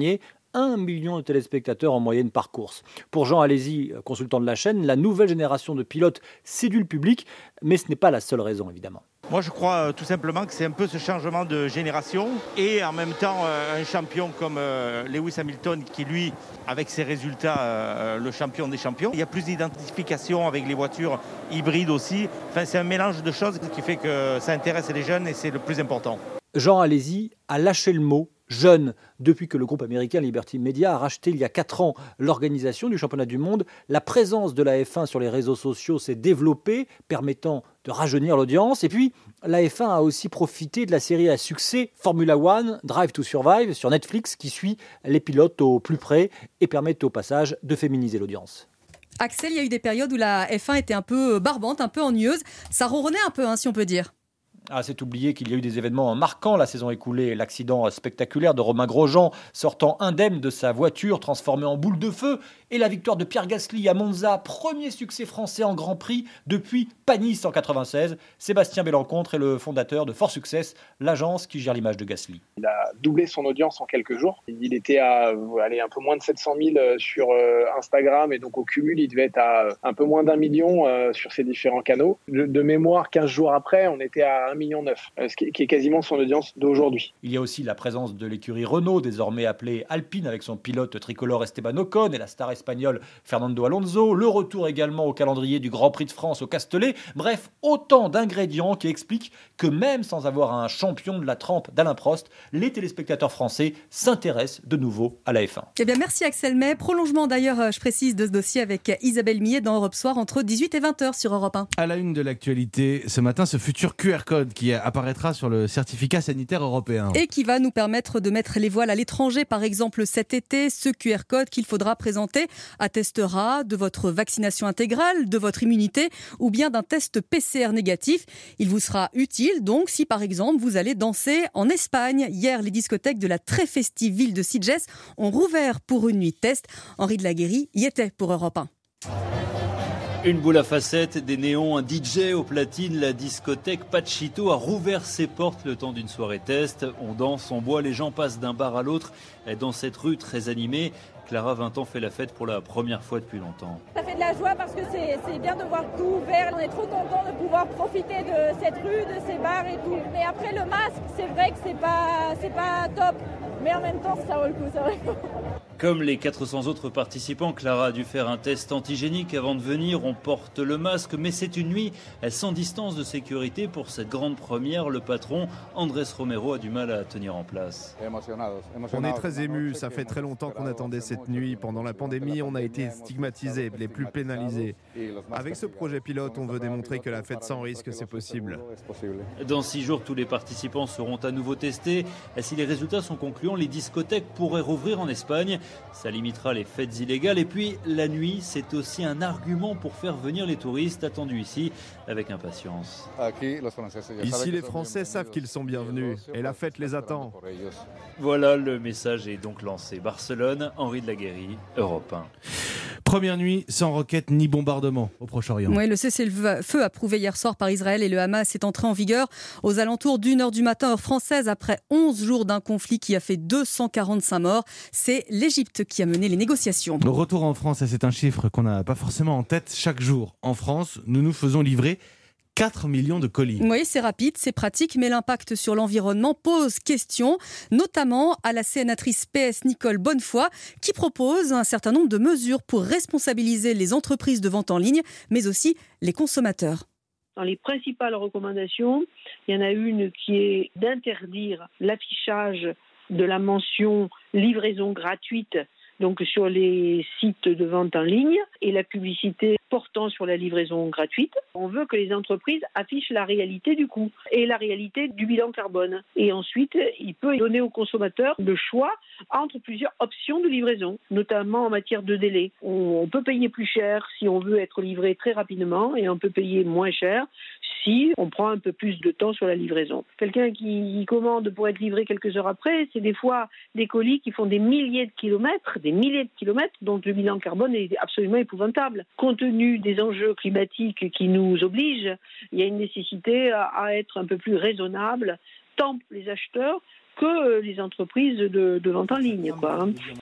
un million de téléspectateurs en moyenne par course. Pour Jean Alési, consultant de la chaîne, la nouvelle génération de pilotes séduit le public, mais ce n'est pas la seule raison évidemment.
Moi, je crois euh, tout simplement que c'est un peu ce changement de génération et en même temps euh, un champion comme euh, Lewis Hamilton qui, lui, avec ses résultats, euh, le champion des champions. Il y a plus d'identification avec les voitures hybrides aussi. Enfin, c'est un mélange de choses qui fait que ça intéresse les jeunes et c'est le plus important.
Jean Alési a lâché le mot jeune depuis que le groupe américain Liberty Media a racheté il y a quatre ans l'organisation du championnat du monde. La présence de la F un sur les réseaux sociaux s'est développée, permettant de rajeunir l'audience. Et puis, la F un a aussi profité de la série à succès Formula One, Drive to Survive sur Netflix, qui suit les pilotes au plus près et permet au passage de féminiser l'audience.
Axel, il y a eu des périodes où la F un était un peu barbante, un peu ennuyeuse. Ça ronronnait un peu, hein, si on peut dire.
Ah, c'est oublié qu'il y a eu des événements marquants la saison écoulée. L'accident spectaculaire de Romain Grosjean sortant indemne de sa voiture transformée en boule de feu. Et la victoire de Pierre Gasly à Monza, premier succès français en Grand Prix depuis Panis en quatre-vingt-seize. Sébastien Bellencontre est le fondateur de Fort Success, l'agence qui gère l'image de Gasly.
Il a doublé son audience en quelques jours. Il était à allez, un peu moins de sept cent mille sur Instagram et donc au cumul, il devait être à un peu moins d'un million sur ses différents canaux. De mémoire, quinze jours après, on était à un million neuf, ce qui est quasiment son audience d'aujourd'hui.
Il y a aussi la présence de l'écurie Renault, désormais appelée Alpine, avec son pilote tricolore Esteban Ocon et la star espagnol Fernando Alonso, le retour également au calendrier du Grand Prix de France au Castellet. Bref, autant d'ingrédients qui expliquent que même sans avoir un champion de la trempe d'Alain Prost, les téléspectateurs français s'intéressent de nouveau à la F un.
Eh bien, merci Axel May. Prolongement d'ailleurs, je précise, de ce dossier avec Isabelle Millet dans Europe Soir entre dix-huit et vingt heures sur Europe un.
À la une de l'actualité, ce matin, ce futur Q R code qui apparaîtra sur le certificat sanitaire européen.
Et qui va nous permettre de mettre les voiles à l'étranger, par exemple cet été. Ce Q R code qu'il faudra présenter attestera de votre vaccination intégrale, de votre immunité ou bien d'un test P C R négatif. Il vous sera utile donc si par exemple vous allez danser en Espagne. Hier, les discothèques de la très festive ville de Sitges ont rouvert pour une nuit de test. Henri de Laguérie y était pour Europe un.
Une boule à facettes, des néons, un D J au platine, la discothèque Pachito a rouvert ses portes le temps d'une soirée test. On danse, on boit, les gens passent d'un bar à l'autre dans cette rue très animée. Clara, vingt ans, fait la fête pour la première fois depuis longtemps.
Ça fait de la joie parce que c'est, c'est bien de voir tout ouvert. On est trop contents de pouvoir profiter de cette rue, de ces bars et tout. Mais après le masque, c'est vrai que c'est pas, c'est pas top. Mais en même temps, ça vaut le coup, ça vaut le coup.
Comme les quatre cents autres participants, Clara a dû faire un test antigénique avant de venir. On porte le masque, mais c'est une nuit sans distance de sécurité pour cette grande première. Le patron, Andrés Romero, a du mal à tenir en place.
On est très émus. Ça fait très longtemps qu'on attendait cette nuit. Pendant la pandémie, on a été stigmatisés, les plus pénalisés. Avec ce projet pilote, on veut démontrer que la fête sans risque, c'est possible.
Dans six jours, tous les participants seront à nouveau testés. Si les résultats sont concluants, les discothèques pourraient rouvrir en Espagne. Ça limitera les fêtes illégales. Et puis, la nuit, c'est aussi un argument pour faire venir les touristes attendus ici avec impatience.
Ici, les Français savent qu'ils sont bienvenus et la fête les attend.
Voilà, le message est donc lancé. Barcelone, Henri de Laguérie, Europe un.
Première nuit sans roquettes ni bombardement au Proche-Orient.
Oui, le cessez-le-feu approuvé hier soir par Israël et le Hamas est entré en vigueur aux alentours d'une heure du matin, heure française, après onze jours d'un conflit qui a fait deux cent quarante-cinq morts. C'est l'Égypte qui a mené les négociations.
Le retour en France, c'est un chiffre qu'on n'a pas forcément en tête. Chaque jour, en France, nous nous faisons livrer quatre millions de colis.
Oui, c'est rapide, c'est pratique, mais l'impact sur l'environnement pose question, notamment à la sénatrice P S Nicole Bonnefoy, qui propose un certain nombre de mesures pour responsabiliser les entreprises de vente en ligne, mais aussi les consommateurs.
Dans les principales recommandations, il y en a une qui est d'interdire l'affichage de la mention livraison gratuite, donc sur les sites de vente en ligne, et la publicité portant sur la livraison gratuite. On veut que les entreprises affichent la réalité du coût et la réalité du bilan carbone. Et ensuite, il peut donner aux consommateurs le choix entre plusieurs options de livraison, notamment en matière de délai. On peut payer plus cher si on veut être livré très rapidement et on peut payer moins cher si on prend un peu plus de temps sur la livraison. Quelqu'un qui commande pour être livré quelques heures après, c'est des fois des colis qui font des milliers de kilomètres, des milliers de kilomètres, dont le bilan carbone est absolument épouvantable. Compte tenu des enjeux climatiques qui nous obligent, il y a une nécessité à être un peu plus raisonnable, tant les acheteurs que les entreprises de, de vente en ligne, quoi.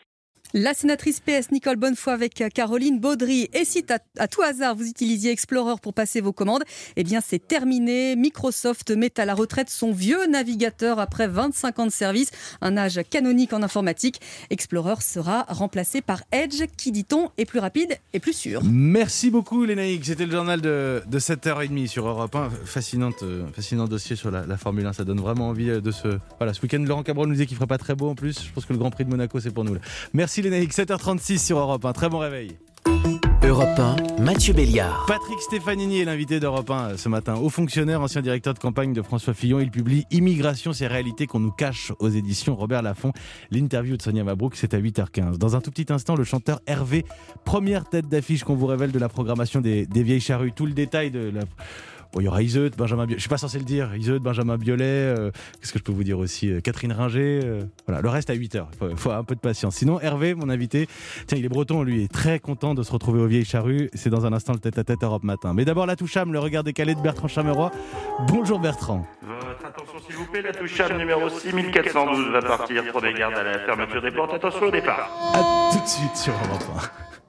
La sénatrice P S Nicole Bonnefoy avec Caroline Baudry. Et si à, à tout hasard vous utilisiez Explorer pour passer vos commandes, eh bien c'est terminé. Microsoft met à la retraite son vieux navigateur après vingt-cinq ans de service, un âge canonique en informatique. Explorer sera remplacé par Edge, qui dit-on est plus rapide et plus sûr.
Merci beaucoup Lénaïque, c'était le journal de, de sept heures trente sur Europe un. Fascinante, fascinant dossier sur la, la Formule un, ça donne vraiment envie de se... Voilà, ce week-end Laurent Cabrol nous disait qu'il ne ferait pas très beau en plus. Je pense que le Grand Prix de Monaco c'est pour nous là. Merci Lénaïque, sept heures trente-six sur Europe un, très bon réveil.
Europe un, Mathieu Béliard.
Patrick Stefanini est l'invité d'Europe un ce matin. Haut fonctionnaire, ancien directeur de campagne de François Fillon, il publie Immigration, ces réalités qu'on nous cache aux éditions Robert Laffont. L'interview de Sonia Mabrouk, c'est à huit heures quinze. Dans un tout petit instant, le chanteur Hervé, première tête d'affiche qu'on vous révèle de la programmation des, des Vieilles Charrues. Tout le détail de la... Bon, il y aura Iseut, Benjamin Biolay. Je suis pas censé le dire. Iseut, Benjamin Biolay. Euh, qu'est-ce que je peux vous dire aussi euh, Catherine Ringer. Euh, voilà, le reste à huit heures. Il faut, faut un peu de patience. Sinon, Hervé, mon invité, tiens, il est breton, lui, est très content de se retrouver aux Vieilles Charrues. C'est dans un instant le tête-à-tête Europe Matin. Mais d'abord, la Toucham, le regard décalé de Bertrand Chameroy. Bonjour Bertrand.
Votre attention, s'il vous plaît, la Toucham numéro six mille quatre cent douze va partir. Prenez garde à la fermeture des portes. Attention au départ.
À tout de suite sur Europe un.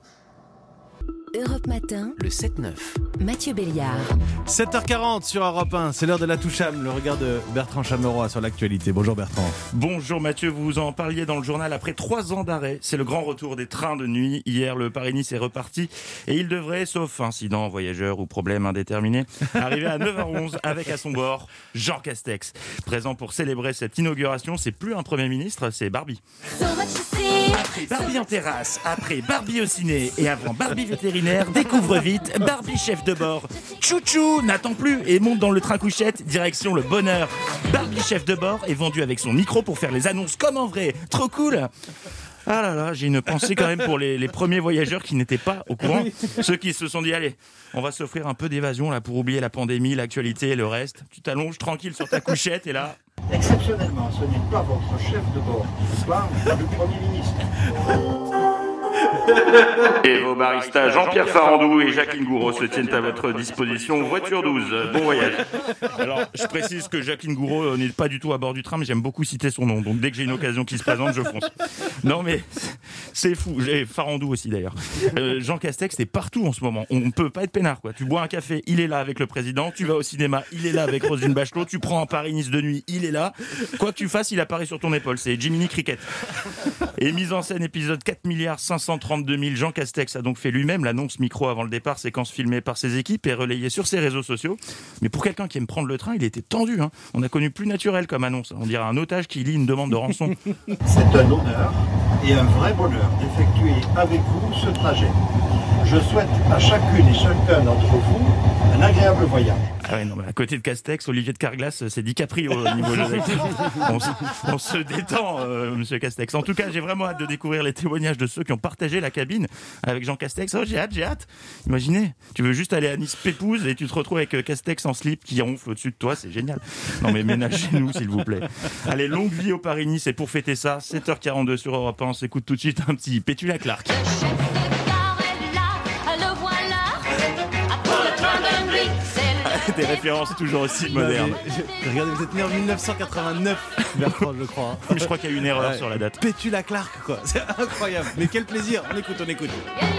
Europe Matin, le sept neuf. Mathieu Béliard.
sept heures quarante sur Europe un, c'est l'heure de la Toucham, le regard de Bertrand Chameroy sur l'actualité. Bonjour Bertrand.
Bonjour Mathieu, vous vous en parliez dans le journal. Après trois ans d'arrêt, c'est le grand retour des trains de nuit. Hier, le Paris-Nice est reparti et il devrait, sauf incident, voyageur ou problème indéterminé, arriver à neuf heures onze avec à son bord Jean Castex. Présent pour célébrer cette inauguration, c'est plus un Premier ministre, c'est Barbie. Après Barbie en terrasse, après Barbie au ciné et avant Barbie vétérinaire, découvre vite Barbie chef de bord. Chouchou n'attend plus et monte dans le train couchette, direction le bonheur. Barbie chef de bord est vendu avec son micro pour faire les annonces comme en vrai. Trop cool. Ah là là, j'ai une pensée quand même pour les, les premiers voyageurs qui n'étaient pas au courant. Ceux qui se sont dit, allez, on va s'offrir un peu d'évasion là pour oublier la pandémie, l'actualité et le reste. Tu t'allonges tranquille sur ta couchette et là...
Exceptionnellement, ce n'est pas votre chef de bord ce soir, mais le Premier ministre.
Et vos baristas Jean-Pierre Farandou et Jacqueline Gouraud se tiennent à votre disposition. Voiture douze, bon voyage. Alors, je précise que Jacqueline Gouraud n'est pas du tout à bord du train, mais j'aime beaucoup citer son nom. Donc, dès que j'ai une occasion qui se présente, je fonce. Non, mais c'est fou. J'ai Farandou aussi, d'ailleurs. Euh, Jean Castex, c'est partout en ce moment. On ne peut pas être peinard, quoi. Tu bois un café, il est là avec le président. Tu vas au cinéma, il est là avec Roselyne Bachelot. Tu prends un Paris-Nice de nuit, il est là. Quoi que tu fasses, il apparaît sur ton épaule. C'est Jiminy Cricket. Et mise en scène, épisode quatre milliards cinq cent trente-deux mille. Jean Castex a donc fait lui-même l'annonce micro avant le départ, séquence filmée par ses équipes et relayée sur ses réseaux sociaux. Mais pour quelqu'un qui aime prendre le train, il était tendu. Hein. On a connu plus naturel comme annonce. On dirait un otage qui lit une demande de rançon.
C'est un honneur et un vrai bonheur d'effectuer avec vous ce trajet. Je souhaite à chacune et chacun d'entre vous un agréable voyage.
Ah ouais, non, mais à côté de Castex, Olivier de Carglass, c'est DiCaprio au niveau jeu d'acteur. On, se- on se détend, euh, monsieur Castex. En tout cas, j'ai vraiment hâte de découvrir les témoignages de ceux qui ont partagé la cabine avec Jean Castex. Oh, j'ai hâte, j'ai hâte. Imaginez, tu veux juste aller à Nice Pépouze et tu te retrouves avec Castex en slip qui ronfle au-dessus de toi, c'est génial. Non mais ménagez-nous, s'il vous plaît. Allez, longue vie au Paris-Nice et pour fêter ça, sept heures quarante-deux sur Europe un, on s'écoute tout de suite un petit Pétula Clark. Des références toujours aussi modernes.
Je- Regardez, vous êtes né en dix-neuf cent quatre-vingt-neuf, Bertrand, je crois.
Mais je crois qu'il y a eu une erreur
Ouais.
sur la date.
Pétula Clark, quoi. C'est incroyable. Mais quel plaisir. On écoute, on écoute.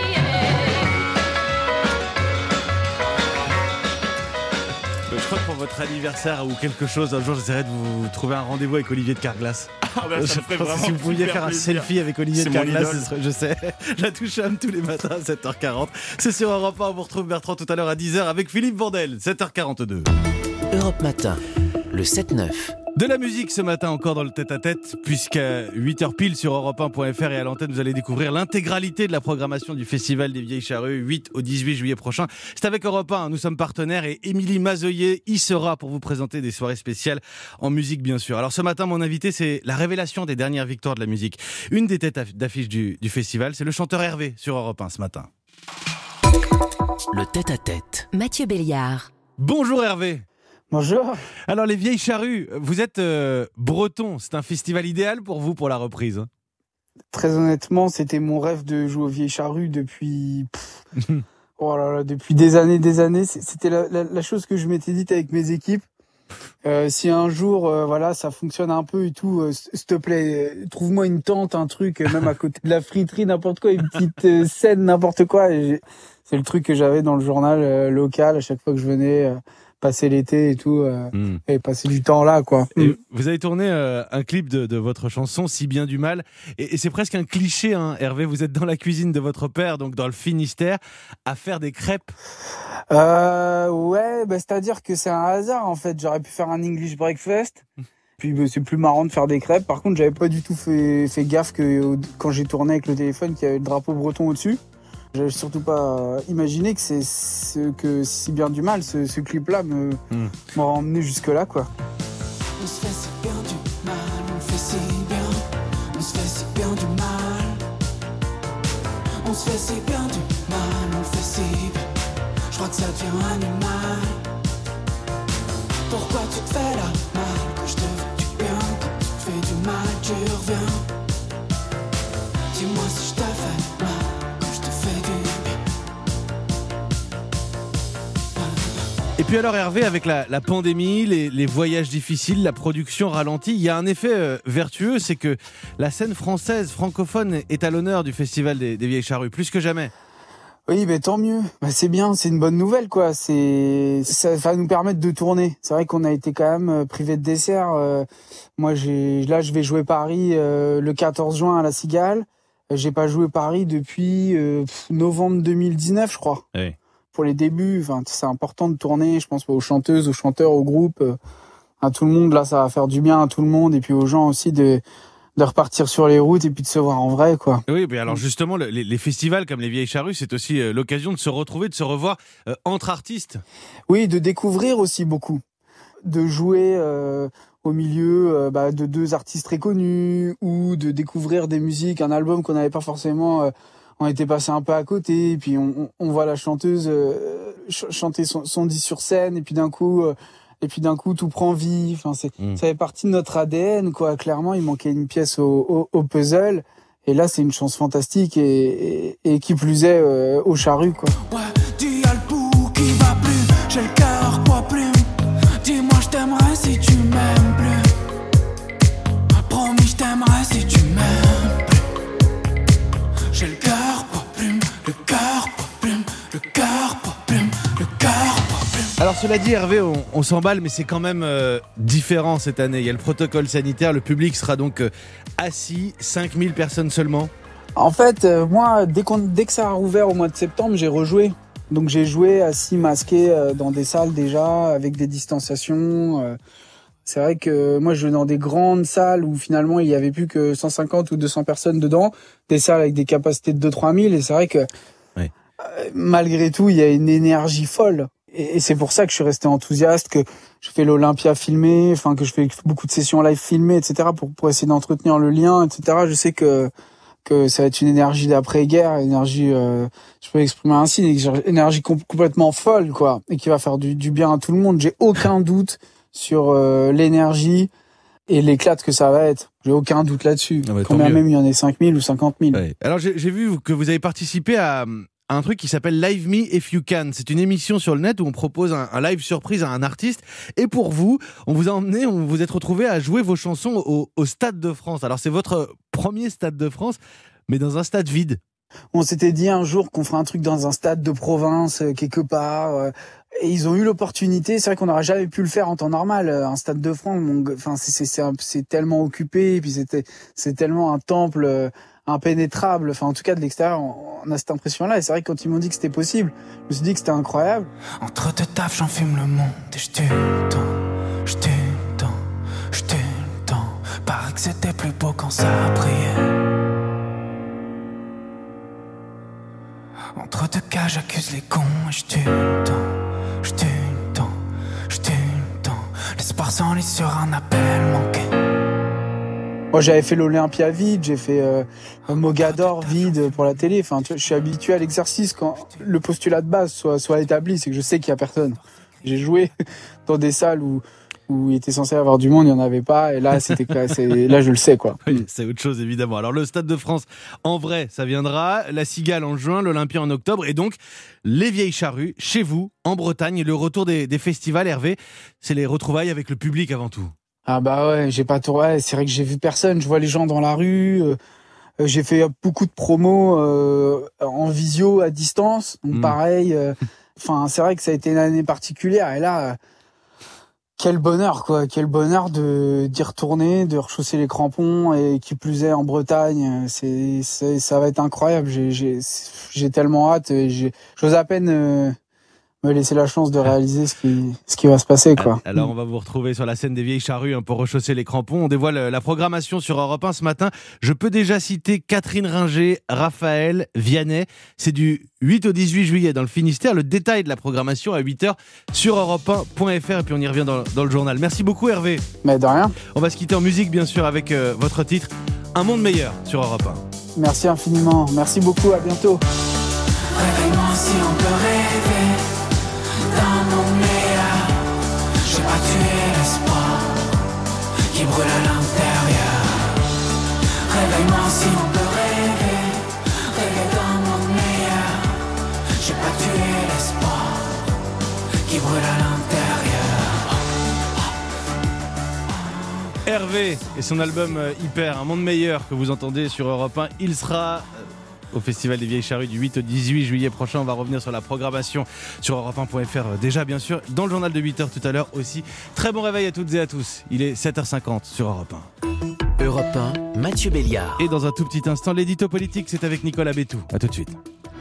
Je crois que pour votre anniversaire ou quelque chose, un jour, j'essaierai de vous trouver un rendez-vous avec Olivier de Carglass.
Ah bah, ça me
Je
ferait
pense que
vraiment
si vous pouviez
super
faire un
plaisir.
selfie avec Olivier
C'est
de
mon
Carglass,
idole.
ce serait, je sais. La Toucham tous les matins à sept heures quarante. C'est sur Europe un. On vous retrouve Bertrand tout à l'heure à dix heures avec Philippe Vandel, sept heures quarante-deux.
Europe Matin, le sept neuf.
De la musique ce matin encore dans le tête-à-tête, puisqu'à huit heures pile sur Europe un point F R et à l'antenne, vous allez découvrir l'intégralité de la programmation du Festival des Vieilles Charrues, huit au dix-huit juillet prochain. C'est avec Europe un, nous sommes partenaires et Émilie Mazoyer y sera pour vous présenter des soirées spéciales en musique bien sûr. Alors ce matin, mon invité, c'est la révélation des dernières victoires de la musique. Une des têtes d'affiche du, du festival, c'est le chanteur Hervé sur Europe un ce matin.
Le tête-à-tête.
Mathieu Béliard.
Bonjour Hervé.
Bonjour.
Alors les Vieilles Charrues, vous êtes euh, breton, c'est un festival idéal pour vous pour la reprise?
Très honnêtement, c'était mon rêve de jouer aux Vieilles Charrues depuis, pff, oh là là, depuis des années, des années. C'était la, la, la chose que je m'étais dite avec mes équipes. Euh, si un jour, euh, voilà, ça fonctionne un peu et tout, euh, s'il te plaît, euh, trouve-moi une tente, un truc, euh, même à côté de la friterie, n'importe quoi, une petite euh, scène, n'importe quoi. Et j'ai- c'est le truc que j'avais dans le journal euh, local à chaque fois que je venais euh, passer l'été et tout, euh,
Mm.
et passer du temps là, quoi.
Et
Mm.
vous avez tourné euh, un clip de, de votre chanson Si bien du mal, et, et c'est presque un cliché, hein, Hervé. Vous êtes dans la cuisine de votre père, donc dans le Finistère, à faire des crêpes.
Euh, ouais, bah, c'est-à-dire que c'est un hasard en fait. J'aurais pu faire un English breakfast. Puis bah, c'est plus marrant de faire des crêpes. Par contre, j'avais pas du tout fait, fait gaffe que au- quand j'ai tourné avec le téléphone, qu'il y avait le drapeau breton au-dessus. J'avais surtout pas euh, imaginé que c'est ce que Si bien du mal, ce, ce clip-là me
Mm.
m'aurait emmené jusque-là, quoi.
On se fait si bien du mal, on fait si bien, on se fait si bien du mal. On se fait si bien du mal, on fait si bien. Je crois que ça devient animal. Pourquoi tu te fais la mal, que je te veux du bien, quand tu te fais du mal, tu reviens. Dis-moi si je te fais mal, que je te fais du bien.
Et puis alors Hervé, avec la, la pandémie, les, les voyages difficiles, la production ralentie, il y a un effet euh, vertueux, c'est que la scène française, francophone, est à l'honneur du Festival des, des Vieilles Charrues, plus que jamais.
Oui, mais tant mieux. Bah, c'est bien, c'est une bonne nouvelle, quoi. C'est, ça va nous permettre de tourner. C'est vrai qu'on a été quand même euh, privé de dessert. Euh, moi, j'ai, là, je vais jouer Paris euh, le quatorze juin à la Cigale. Euh, J'ai pas joué Paris depuis euh, pff, novembre deux mille dix-neuf, je crois.
Oui.
Pour les débuts, enfin, c'est important de tourner. Je pense aux chanteuses, aux chanteurs, au groupe, euh, à tout le monde. Là, ça va faire du bien à tout le monde et puis aux gens aussi de de repartir sur les routes et puis de se voir en vrai, quoi.
Oui, mais alors justement, le- les, les festivals comme les Vieilles Charrues, c'est aussi euh, l'occasion de se retrouver, de se revoir euh, entre artistes.
Oui, de découvrir aussi beaucoup. De jouer euh, au milieu euh, bah, de deux artistes très connus ou de découvrir des musiques, un album qu'on n'avait pas forcément... Euh, on était passé un peu à côté, et puis on, on, on voit la chanteuse euh, ch- chanter son, son disque sur scène, et puis d'un coup... Euh, et puis d'un coup, tout prend vie. Enfin, c'est,
Mm.
ça fait partie de notre A D N, quoi. Clairement, il manquait une pièce au, au, au puzzle. Et là, c'est une chance fantastique et, et, et qui plus est euh, au Charrues, quoi.
Dis à le pouls qui va plus, j'ai le cœur poids plume. Dis-moi je t'aimerais si tu m'aimes plus. Promis je t'aimerais si tu m'aimes plus. J'ai le cœur poids plume, le cœur poids plume, le cœur poids plume, le cœur poids plume.
Alors cela dit Hervé, on, on s'emballe, mais c'est quand même euh, différent cette année. Il y a le protocole sanitaire, le public sera donc euh, assis, cinq mille personnes seulement.
En fait, euh, moi, dès, qu'on, dès que ça a rouvert au mois de septembre, j'ai rejoué. Donc j'ai joué assis, masqué euh, dans des salles déjà, avec des distanciations. euh. C'est vrai que moi, je jouais dans des grandes salles où finalement, il y avait plus que cent cinquante ou deux cents personnes dedans. Des salles avec des capacités de deux à trois mille. Et c'est vrai que
Oui.
euh, malgré tout, il y a une énergie folle. Et, et c'est pour ça que je suis resté enthousiaste, que je fais l'Olympia filmé, enfin que je fais beaucoup de sessions live filmées, et cetera pour, pour essayer d'entretenir le lien, et cetera. Je sais que que ça va être une énergie d'après-guerre, une énergie, euh, je peux l'exprimer ainsi, une énergie com- complètement folle, quoi, et qui va faire du, du bien à tout le monde. J'ai aucun doute sur euh, l'énergie et l'éclat que ça va être. J'ai aucun doute là-dessus.
Ah bah, tant
Combien
mieux.
même il y en ait cinq mille ou cinquante mille.
Ouais. Alors j'ai, j'ai vu que vous avez participé à, à un truc qui s'appelle Live Me If You Can. C'est une émission sur le net où on propose un, un live surprise à un artiste. Et pour vous, on vous a emmené, on vous êtes retrouvé à jouer vos chansons au, au Stade de France. Alors c'est votre premier Stade de France, mais dans un stade vide.
On s'était dit un jour qu'on ferait un truc dans un stade de province, euh, quelque part. euh, et ils ont eu l'opportunité. C'est vrai qu'on n'aurait jamais pu le faire en temps normal. euh, Un stade de France, mon g- enfin, c'est, c'est, c'est, un- c'est tellement occupé. Et puis c'était, c'est tellement un temple euh, impénétrable. Enfin, en tout cas, de l'extérieur, on, on a cette impression-là. Et c'est vrai que quand ils m'ont dit que c'était possible, je me suis dit que c'était incroyable.
Entre deux tafs, j'enfume le monde et je tue le temps, je tue le temps, je tue le temps. Paraît que c'était plus beau quand ça priait. Entre deux cas, j'accuse les cons et je tue le temps, je tue le temps, je tue le temps. L'espoir s'enlise sur un appel manqué.
Moi, j'avais fait l'Olympia vide, j'ai fait euh, Mogador vide pour la télé. Enfin, tu vois, je suis habitué à l'exercice quand le postulat de base soit, soit établi, c'est que je sais qu'il y a personne. J'ai joué dans des salles où, où il était censé avoir du monde, il n'y en avait pas. Et là, c'était, c'est, là, je le sais, quoi.
Oui, c'est autre chose, évidemment. Alors, le Stade de France, en vrai, ça viendra. La Cigale en juin, l'Olympia en octobre. Et donc, les Vieilles Charrues, chez vous, en Bretagne. Le retour des, des festivals, Hervé, c'est les retrouvailles avec le public avant tout.
Ah bah ouais, j'ai pas tout. Ouais, c'est vrai que j'ai vu personne. Je vois les gens dans la rue. Euh, j'ai fait beaucoup de promos euh, en visio, à distance. Donc mmh. pareil. Enfin, euh, c'est vrai que ça a été une année particulière. Et là, euh, quel bonheur, quoi. Quel bonheur de d'y retourner, de rechausser les crampons et qui plus est en Bretagne. C'est, c'est ça va être incroyable. J'ai, j'ai, j'ai tellement hâte. J'ai, j'ose à peine. Euh, me laisser la chance de réaliser ce qui, ce qui va se passer, quoi.
Alors, on va vous retrouver sur la scène des Vieilles Charrues hein, pour rechausser les crampons. On dévoile la programmation sur Europe un ce matin. Je peux déjà citer Catherine Ringer, Raphaël, Vianney. C'est du huit au dix-huit juillet dans le Finistère. Le détail de la programmation à huit heures sur europe un point f r et puis on y revient dans, dans le journal. Merci beaucoup, Hervé.
Mais de rien.
On va se quitter en musique, bien sûr, avec euh, votre titre Un monde meilleur sur Europe un.
Merci infiniment. Merci beaucoup. À bientôt.
Réveille-moi si on peut rêver d'un monde meilleur. J'ai pas tué l'espoir qui brûle à l'intérieur. Réveille-moi si on peut rêver, rêver d'un monde meilleur. J'ai pas tué l'espoir qui brûle à l'intérieur.
Hervé et son album Hyper, Un monde meilleur que vous entendez sur Europe un. Il sera au Festival des Vieilles Charrues du huit au dix-huit juillet prochain. On va revenir sur la programmation sur europe un point f r déjà bien sûr, dans le journal de huit heures tout à l'heure aussi. Très bon réveil à toutes et à tous. Il est sept heures cinquante sur Europe un.
Europe un, Mathieu Béliard.
Et dans un tout petit instant, l'édito politique, c'est avec Nicolas Bétou. À tout de suite.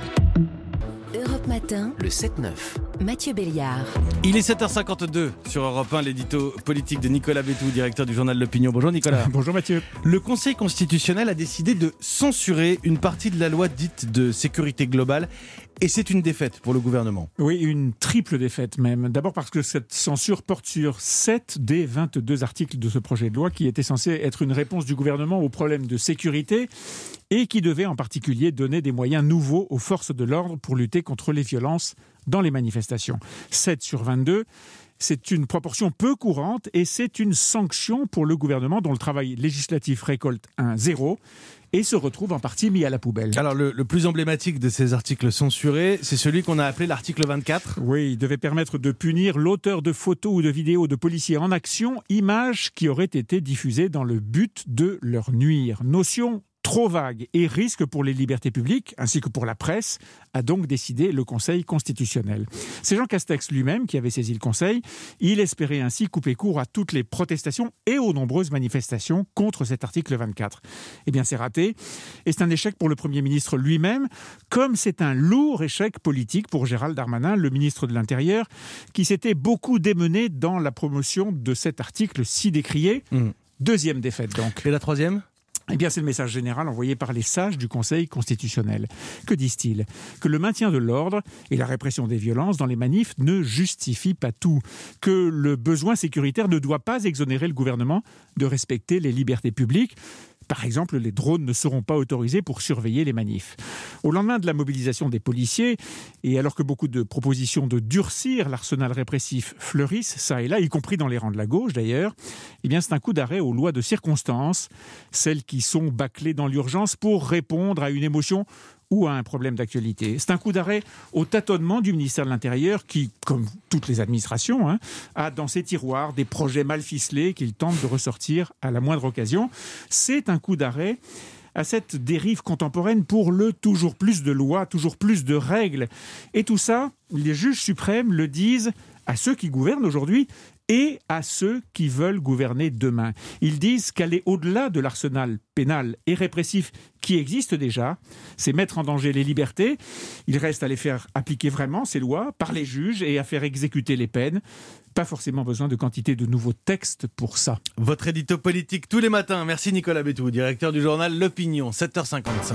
Europe Matin, le sept neuf. Mathieu Béliard.
Il est sept heures cinquante-deux sur Europe un, l'édito politique de Nicolas Bétou, directeur du journal L'Opinion. Bonjour Nicolas.
Bonjour Mathieu.
Le Conseil constitutionnel a décidé de censurer une partie de la loi dite de sécurité globale. Et c'est une défaite pour le gouvernement.
Oui, une triple défaite même. D'abord parce que cette censure porte sur sept des vingt-deux articles de ce projet de loi qui était censé être une réponse du gouvernement aux problèmes de sécurité et qui devait en particulier donner des moyens nouveaux aux forces de l'ordre pour lutter contre les violences dans les manifestations. sept sur vingt-deux, c'est une proportion peu courante et c'est une sanction pour le gouvernement dont le travail législatif récolte un zéro et se retrouve en partie mis à la poubelle.
Alors le, le plus emblématique de ces articles censurés, c'est celui qu'on a appelé l'article vingt-quatre.
Oui, il devait permettre de punir l'auteur de photos ou de vidéos de policiers en action, images qui auraient été diffusées dans le but de leur nuire. Notion trop vague et risque pour les libertés publiques, ainsi que pour la presse, a donc décidé le Conseil constitutionnel. C'est Jean Castex lui-même qui avait saisi le Conseil. Il espérait ainsi couper court à toutes les protestations et aux nombreuses manifestations contre cet article vingt-quatre. Eh bien, c'est raté. Et c'est un échec pour le Premier ministre lui-même, comme c'est un lourd échec politique pour Gérald Darmanin, le ministre de l'Intérieur, qui s'était beaucoup démené dans la promotion de cet article si décrié. Mmh. Deuxième défaite, donc.
Et la troisième ?
Eh bien, c'est le message général envoyé par les sages du Conseil constitutionnel. Que disent-ils ? Que le maintien de l'ordre et la répression des violences dans les manifs ne justifient pas tout. Que le besoin sécuritaire ne doit pas exonérer le gouvernement de respecter les libertés publiques. Par exemple, les drones ne seront pas autorisés pour surveiller les manifs. Au lendemain de la mobilisation des policiers, et alors que beaucoup de propositions de durcir l'arsenal répressif fleurissent, ça et là, y compris dans les rangs de la gauche d'ailleurs, eh bien c'est un coup d'arrêt aux lois de circonstance, celles qui sont bâclées dans l'urgence pour répondre à une émotion ou à un problème d'actualité. C'est un coup d'arrêt au tâtonnement du ministère de l'Intérieur qui, comme toutes les administrations, hein, a dans ses tiroirs des projets mal ficelés qu'il tente de ressortir à la moindre occasion. C'est un coup d'arrêt à cette dérive contemporaine pour le toujours plus de lois, toujours plus de règles. Et tout ça, les juges suprêmes le disent à ceux qui gouvernent aujourd'hui et à ceux qui veulent gouverner demain. Ils disent qu'aller au-delà de l'arsenal pénal et répressif qui existe déjà, c'est mettre en danger les libertés. Il reste à les faire appliquer vraiment, ces lois, par les juges et à faire exécuter les peines. Pas forcément besoin de quantité de nouveaux textes pour ça.
Votre édito politique tous les matins. Merci Nicolas Bétou, directeur du journal L'Opinion, sept heures cinquante-cinq.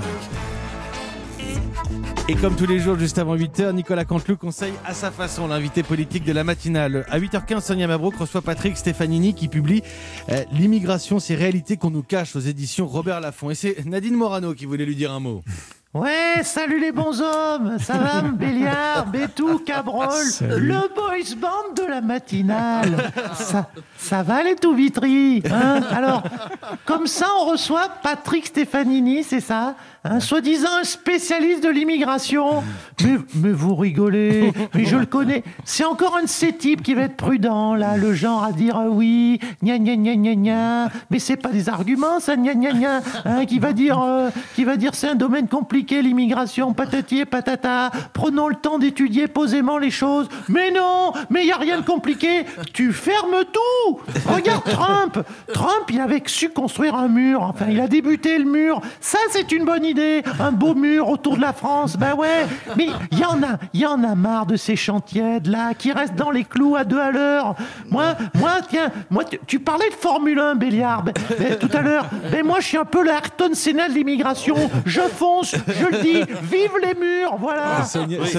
Et comme tous les jours, juste avant huit heures, Nicolas Canteloup conseille à sa façon l'invité politique de la matinale. À huit heures quinze, Sonia Mabrouk reçoit Patrick Stefanini qui publie euh, « L'immigration, ces réalités qu'on nous cache » aux éditions Robert Laffont. Et c'est Nadine Morano qui voulait lui dire un mot.
Ouais, salut les bons hommes, ça va, Béliard, Bétou, Cabrol,
Salut.
le boys band de la matinale. Ça, ça va les tout vitry, hein. Alors, comme ça, on reçoit Patrick Stefanini, c'est ça, hein, soi-disant un spécialiste de l'immigration. Mais, mais vous rigolez, mais je le connais. C'est encore un de ces types qui va être prudent, là, le genre à dire euh, oui, gna gna gna gna gna, mais c'est pas des arguments, ça, gna gna gna, hein, qui va dire, euh, qui va dire c'est un domaine compliqué. L'immigration, patati et patata. Prenons le temps d'étudier posément les choses. Mais non, mais il n'y a rien de compliqué. Tu fermes tout. Regarde Trump. Trump, il avait su construire un mur. Enfin, il a débuté le mur. Ça, c'est une bonne idée. Un beau mur autour de la France. Ben ouais. Mais il y en a, il y en a marre de ces chantiers là qui restent dans les clous à deux à l'heure. Moi, moi, tiens, moi, tu, tu parlais de Formule un, Béliard, ben, ben, tout à l'heure. Ben moi, je suis un peu l'Ayrton Senna de l'immigration. Je fonce. Je le dis, vive les murs, voilà.
Ah, Sonia,
Oui,
ça-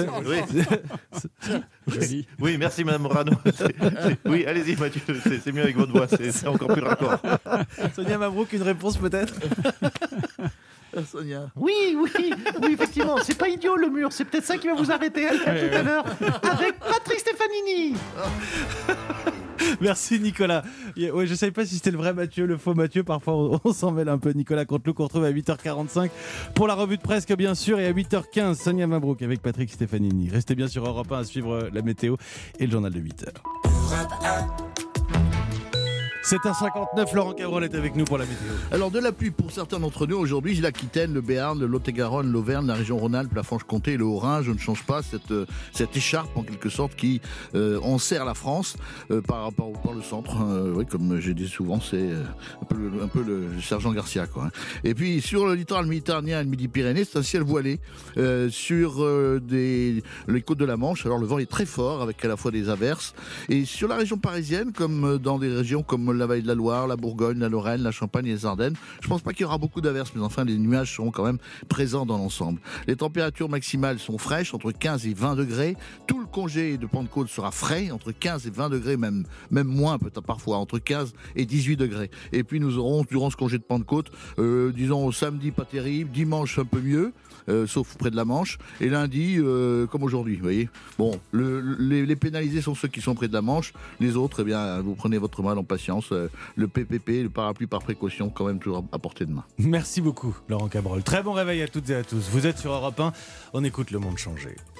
oui. Oui, merci Madame Morano. C'est- c'est- Oui, allez-y Mathieu, c'est c'est mieux avec votre voix, c'est c'est encore plus raccord.
Sonia Mabrouk, une réponse peut-être.
Sonia.
Oui, oui, oui, effectivement, c'est pas idiot le mur, c'est peut-être ça qui va vous arrêter. À tout à l'heure, avec Patrick Stefanini.
Merci Nicolas. Yeah, ouais, je savais pas si c'était le vrai Mathieu, le faux Mathieu. Parfois on, on s'en mêle un peu. Nicolas Canteloup qu'on retrouve à huit heures quarante-cinq pour la revue de presse bien sûr, et à huit heures quinze Sonia Mabrouk avec Patrick Stefanini. Restez bien sur Europe un à suivre la météo et le journal de huit heures. sept heures cinquante-neuf, Laurent Cabrol est avec nous pour la météo.
Alors de la pluie pour certains d'entre nous aujourd'hui, j'ai l'Aquitaine, le Béarn, le Lot-et-Garonne, l'Auvergne, la région Rhône-Alpes, la Franche-Comté et le Haut-Rhin. Je ne change pas cette, euh, cette écharpe en quelque sorte qui euh, enserre la France euh, par rapport par le centre. Euh, oui, comme j'ai dit souvent, c'est euh, un peu, le, un peu le sergent Garcia, quoi, hein. Et puis sur le littoral méditerranéen et le Midi-Pyrénées, c'est un ciel voilé euh, sur euh, des, les côtes de la Manche. Alors le vent est très fort avec à la fois des averses. Et sur la région parisienne, comme dans des régions comme la vallée de la Loire, la Bourgogne, la Lorraine, la Champagne et les Ardennes, je pense pas qu'il y aura beaucoup d'averses, mais enfin les nuages seront quand même présents dans l'ensemble. Les températures maximales sont fraîches, entre quinze et vingt degrés. Tout le congé de Pentecôte sera frais, entre quinze et vingt degrés, même, même moins peut-être parfois, entre quinze et dix-huit degrés. Et puis nous aurons durant ce congé de Pentecôte, euh, disons samedi pas terrible, dimanche un peu mieux, euh, sauf près de la Manche, et lundi euh, comme aujourd'hui, vous voyez. Bon, le, les, les pénalisés sont ceux qui sont près de la Manche, les autres, eh bien, vous prenez votre mal en patience. Euh, le P P P, le parapluie par précaution, quand même toujours à portée de main.
Merci beaucoup Laurent Cabrol. Très bon réveil à toutes et à tous. Vous êtes sur Europe un, on écoute Le Monde changer.